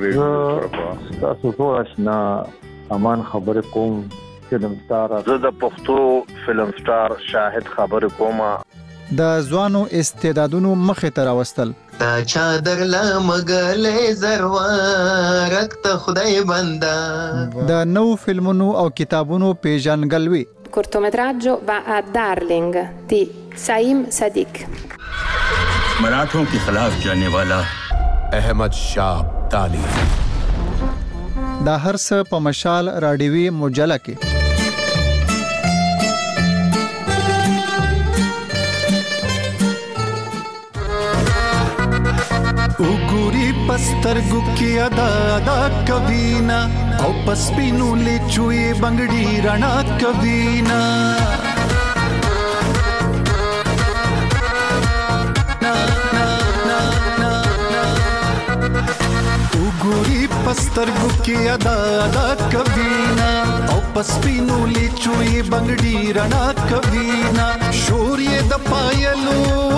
Speaker 9: ریډیو
Speaker 10: تاسو ټول آشنا امان خبر کوم. فلم سٹار
Speaker 11: زه د پښتو فلم سٹار شاهد خبر کوم.
Speaker 1: د ځوانو استعدادونو مخې ته راوستل.
Speaker 12: تا چادر لمغلې زروارک ته خدای بندا.
Speaker 1: د نو فلمونو او کتابونو پیژنګلوي.
Speaker 13: cortometraggio va a Darling di Saim Sadiq.
Speaker 14: मराठों के खिलाफ जाने वाला
Speaker 3: अहमद शाह अब्दाली.
Speaker 1: دا هر څه په مشال راډیوي مجله کې.
Speaker 15: وګوري پسترګو کې ادا ادا کوینا او پسپینو لچوي بنگړي رڼا کوینا. وګوري پسترګو کې ادا ادا کوینا او پسپینو لچوي بنگړي رڼا کوینا. شورې د پایلو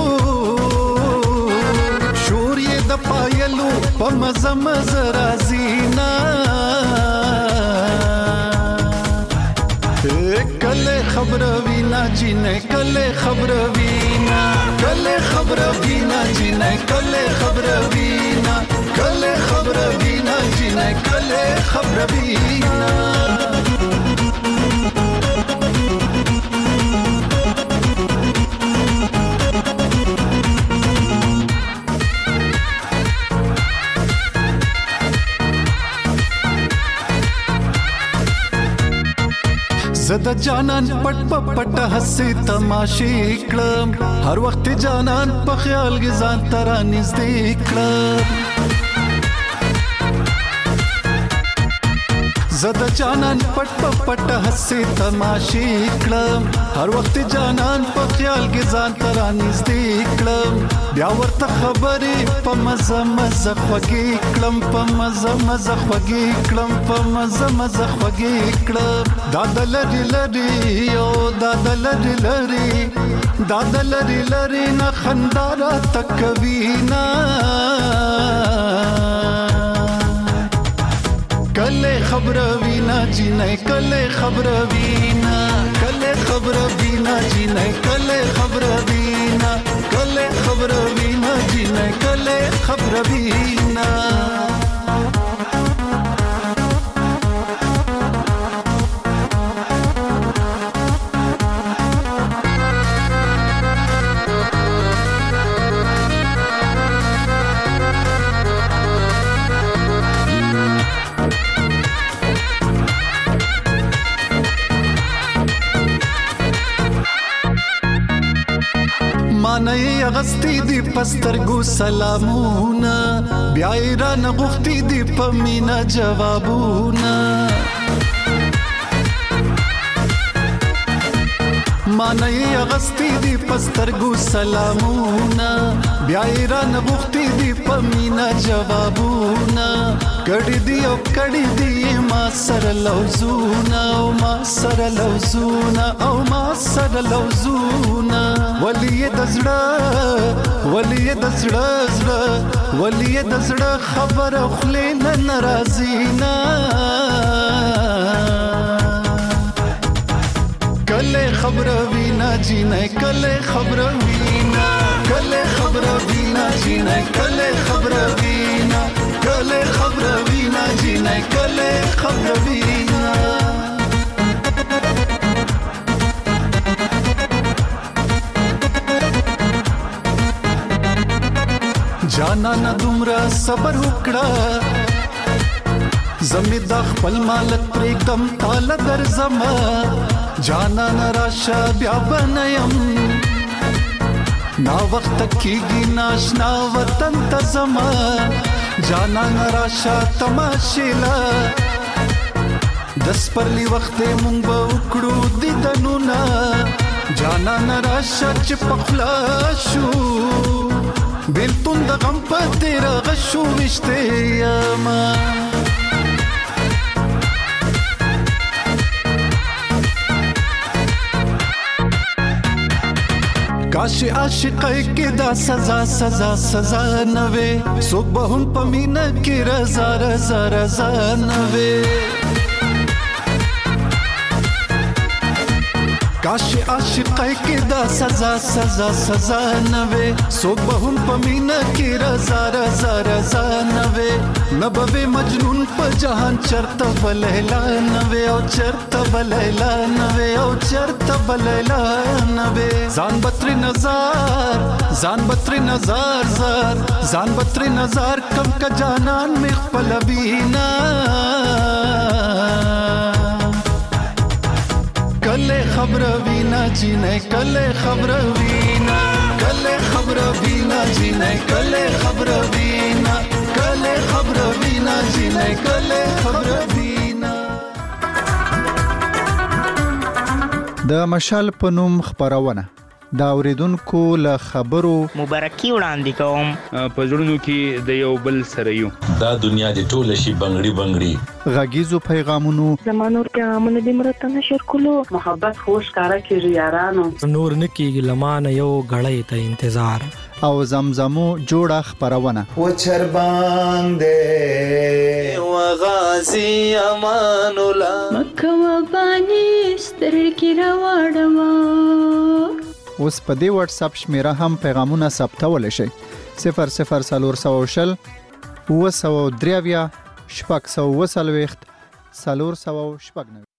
Speaker 15: د پایلو په مزه مزه رازینا. کله خبر وینا جنې کله خبر وینا کله خبر وینا جنې کله خبر وینا کله خبر وینا جنې کله خبر وینا زد جانان پټ پټ حسې تماشې کړم هر وخت جانان په خیال کې ځان تر نږدې کړم زد جانان پټ پټ حسې تماشې کړم هر وخت جانان په خیال کې ځان تر نږدې کړم بیا ورته خبرې په مزه مزه خوږې کړم په مزه مزه خوږې کړم په مزه مزه خوږې کړم دا د لري لري او دا د لري لري دا د لري لري نه خندا راته کوي نه کله خبر وینا جنې کله خبر وینا کله خبر وینا جنې کله خبر وینا کله خبر وینا جنې کله خبر وینا مانای اغستی دی پسترګو سلامونه بیا ایران غوښتي دی پمینا جوابونه مانای اغستی دی پسترګو سلامونه بیا ایران غوښتي دی پمینا جوابونه کړي دی او کړي دی ما سره لوزونه او ما سره لوزونه او ما سره لوزونه ولی د زړه ولی د زړه زړه ولی د زړه خبر خلې نه ناراضي نه کله خبر وینا جنې کله خبر وینا کله خبر وینا جنې کله خبر وینا کله خبر وینا جنې کله خبر وینا جانا نه دومره صبر وکړه زمي د خپل مالک پرېږدم تاله درځمه جانا نه راشه بیا بنیم نا وخت کېږي ناشنا وطن ته ځمه جانا نه راشه تماشې له د سپرلي وخت مونږ به وکړو دیدنونه جانا نه راشه چې په خوله شو بیلتون د غم په تیره غشو وشته یما کاش عاشقای کې دا سزا سزا سزا نه وي څوک به هم په مینه کې رضا رضا رضا نه وي کاش عاشقای کې دا سزا سزا سزا نه وي څوک به هم په مینه کې رضا رضا رضا نه وي نه به مجنون په جهان چرته بلیلا نه وي او چرته بلیلا نه وي او چرته بلیلا نه وي ځان بتري نظر ځان بتري نظر زار ځان بتري نظر کم کا جانان می خپل بینا کله خبر وینا جنې کله خبر وینا کله خبر وینا جنې کله خبر وینا کله خبر وینا جنې کله خبر وینا
Speaker 1: د مشال په نوم خبرونه دا اوریدونکو له خبرو
Speaker 16: مبارکي وړاندې کوم
Speaker 17: په ژوندونو کې د یو بل سره یو
Speaker 18: دا دنیا د ټول شي بنگړي بنگړي
Speaker 1: غږیزو پیغامونو
Speaker 19: زمانو پیغامونه د مرته نشر کولو محبت خوش کارا کیږي یارانو
Speaker 20: نور نکیږي لمانه یو غړې ته انتظار
Speaker 1: او زمزمو جوړه خبرونه
Speaker 21: و چربان دې و غازی امان الله
Speaker 22: مکه و بانست
Speaker 2: زړه کې راوړما.
Speaker 1: اوس په دې واتس اپ شمیره هم پیغامونه ثبتول شي. صفر صفر څلور سوه شل اوه سوه درې اویا شپږ سوه اووه څلوېښت څلور سوه شپږ نوي.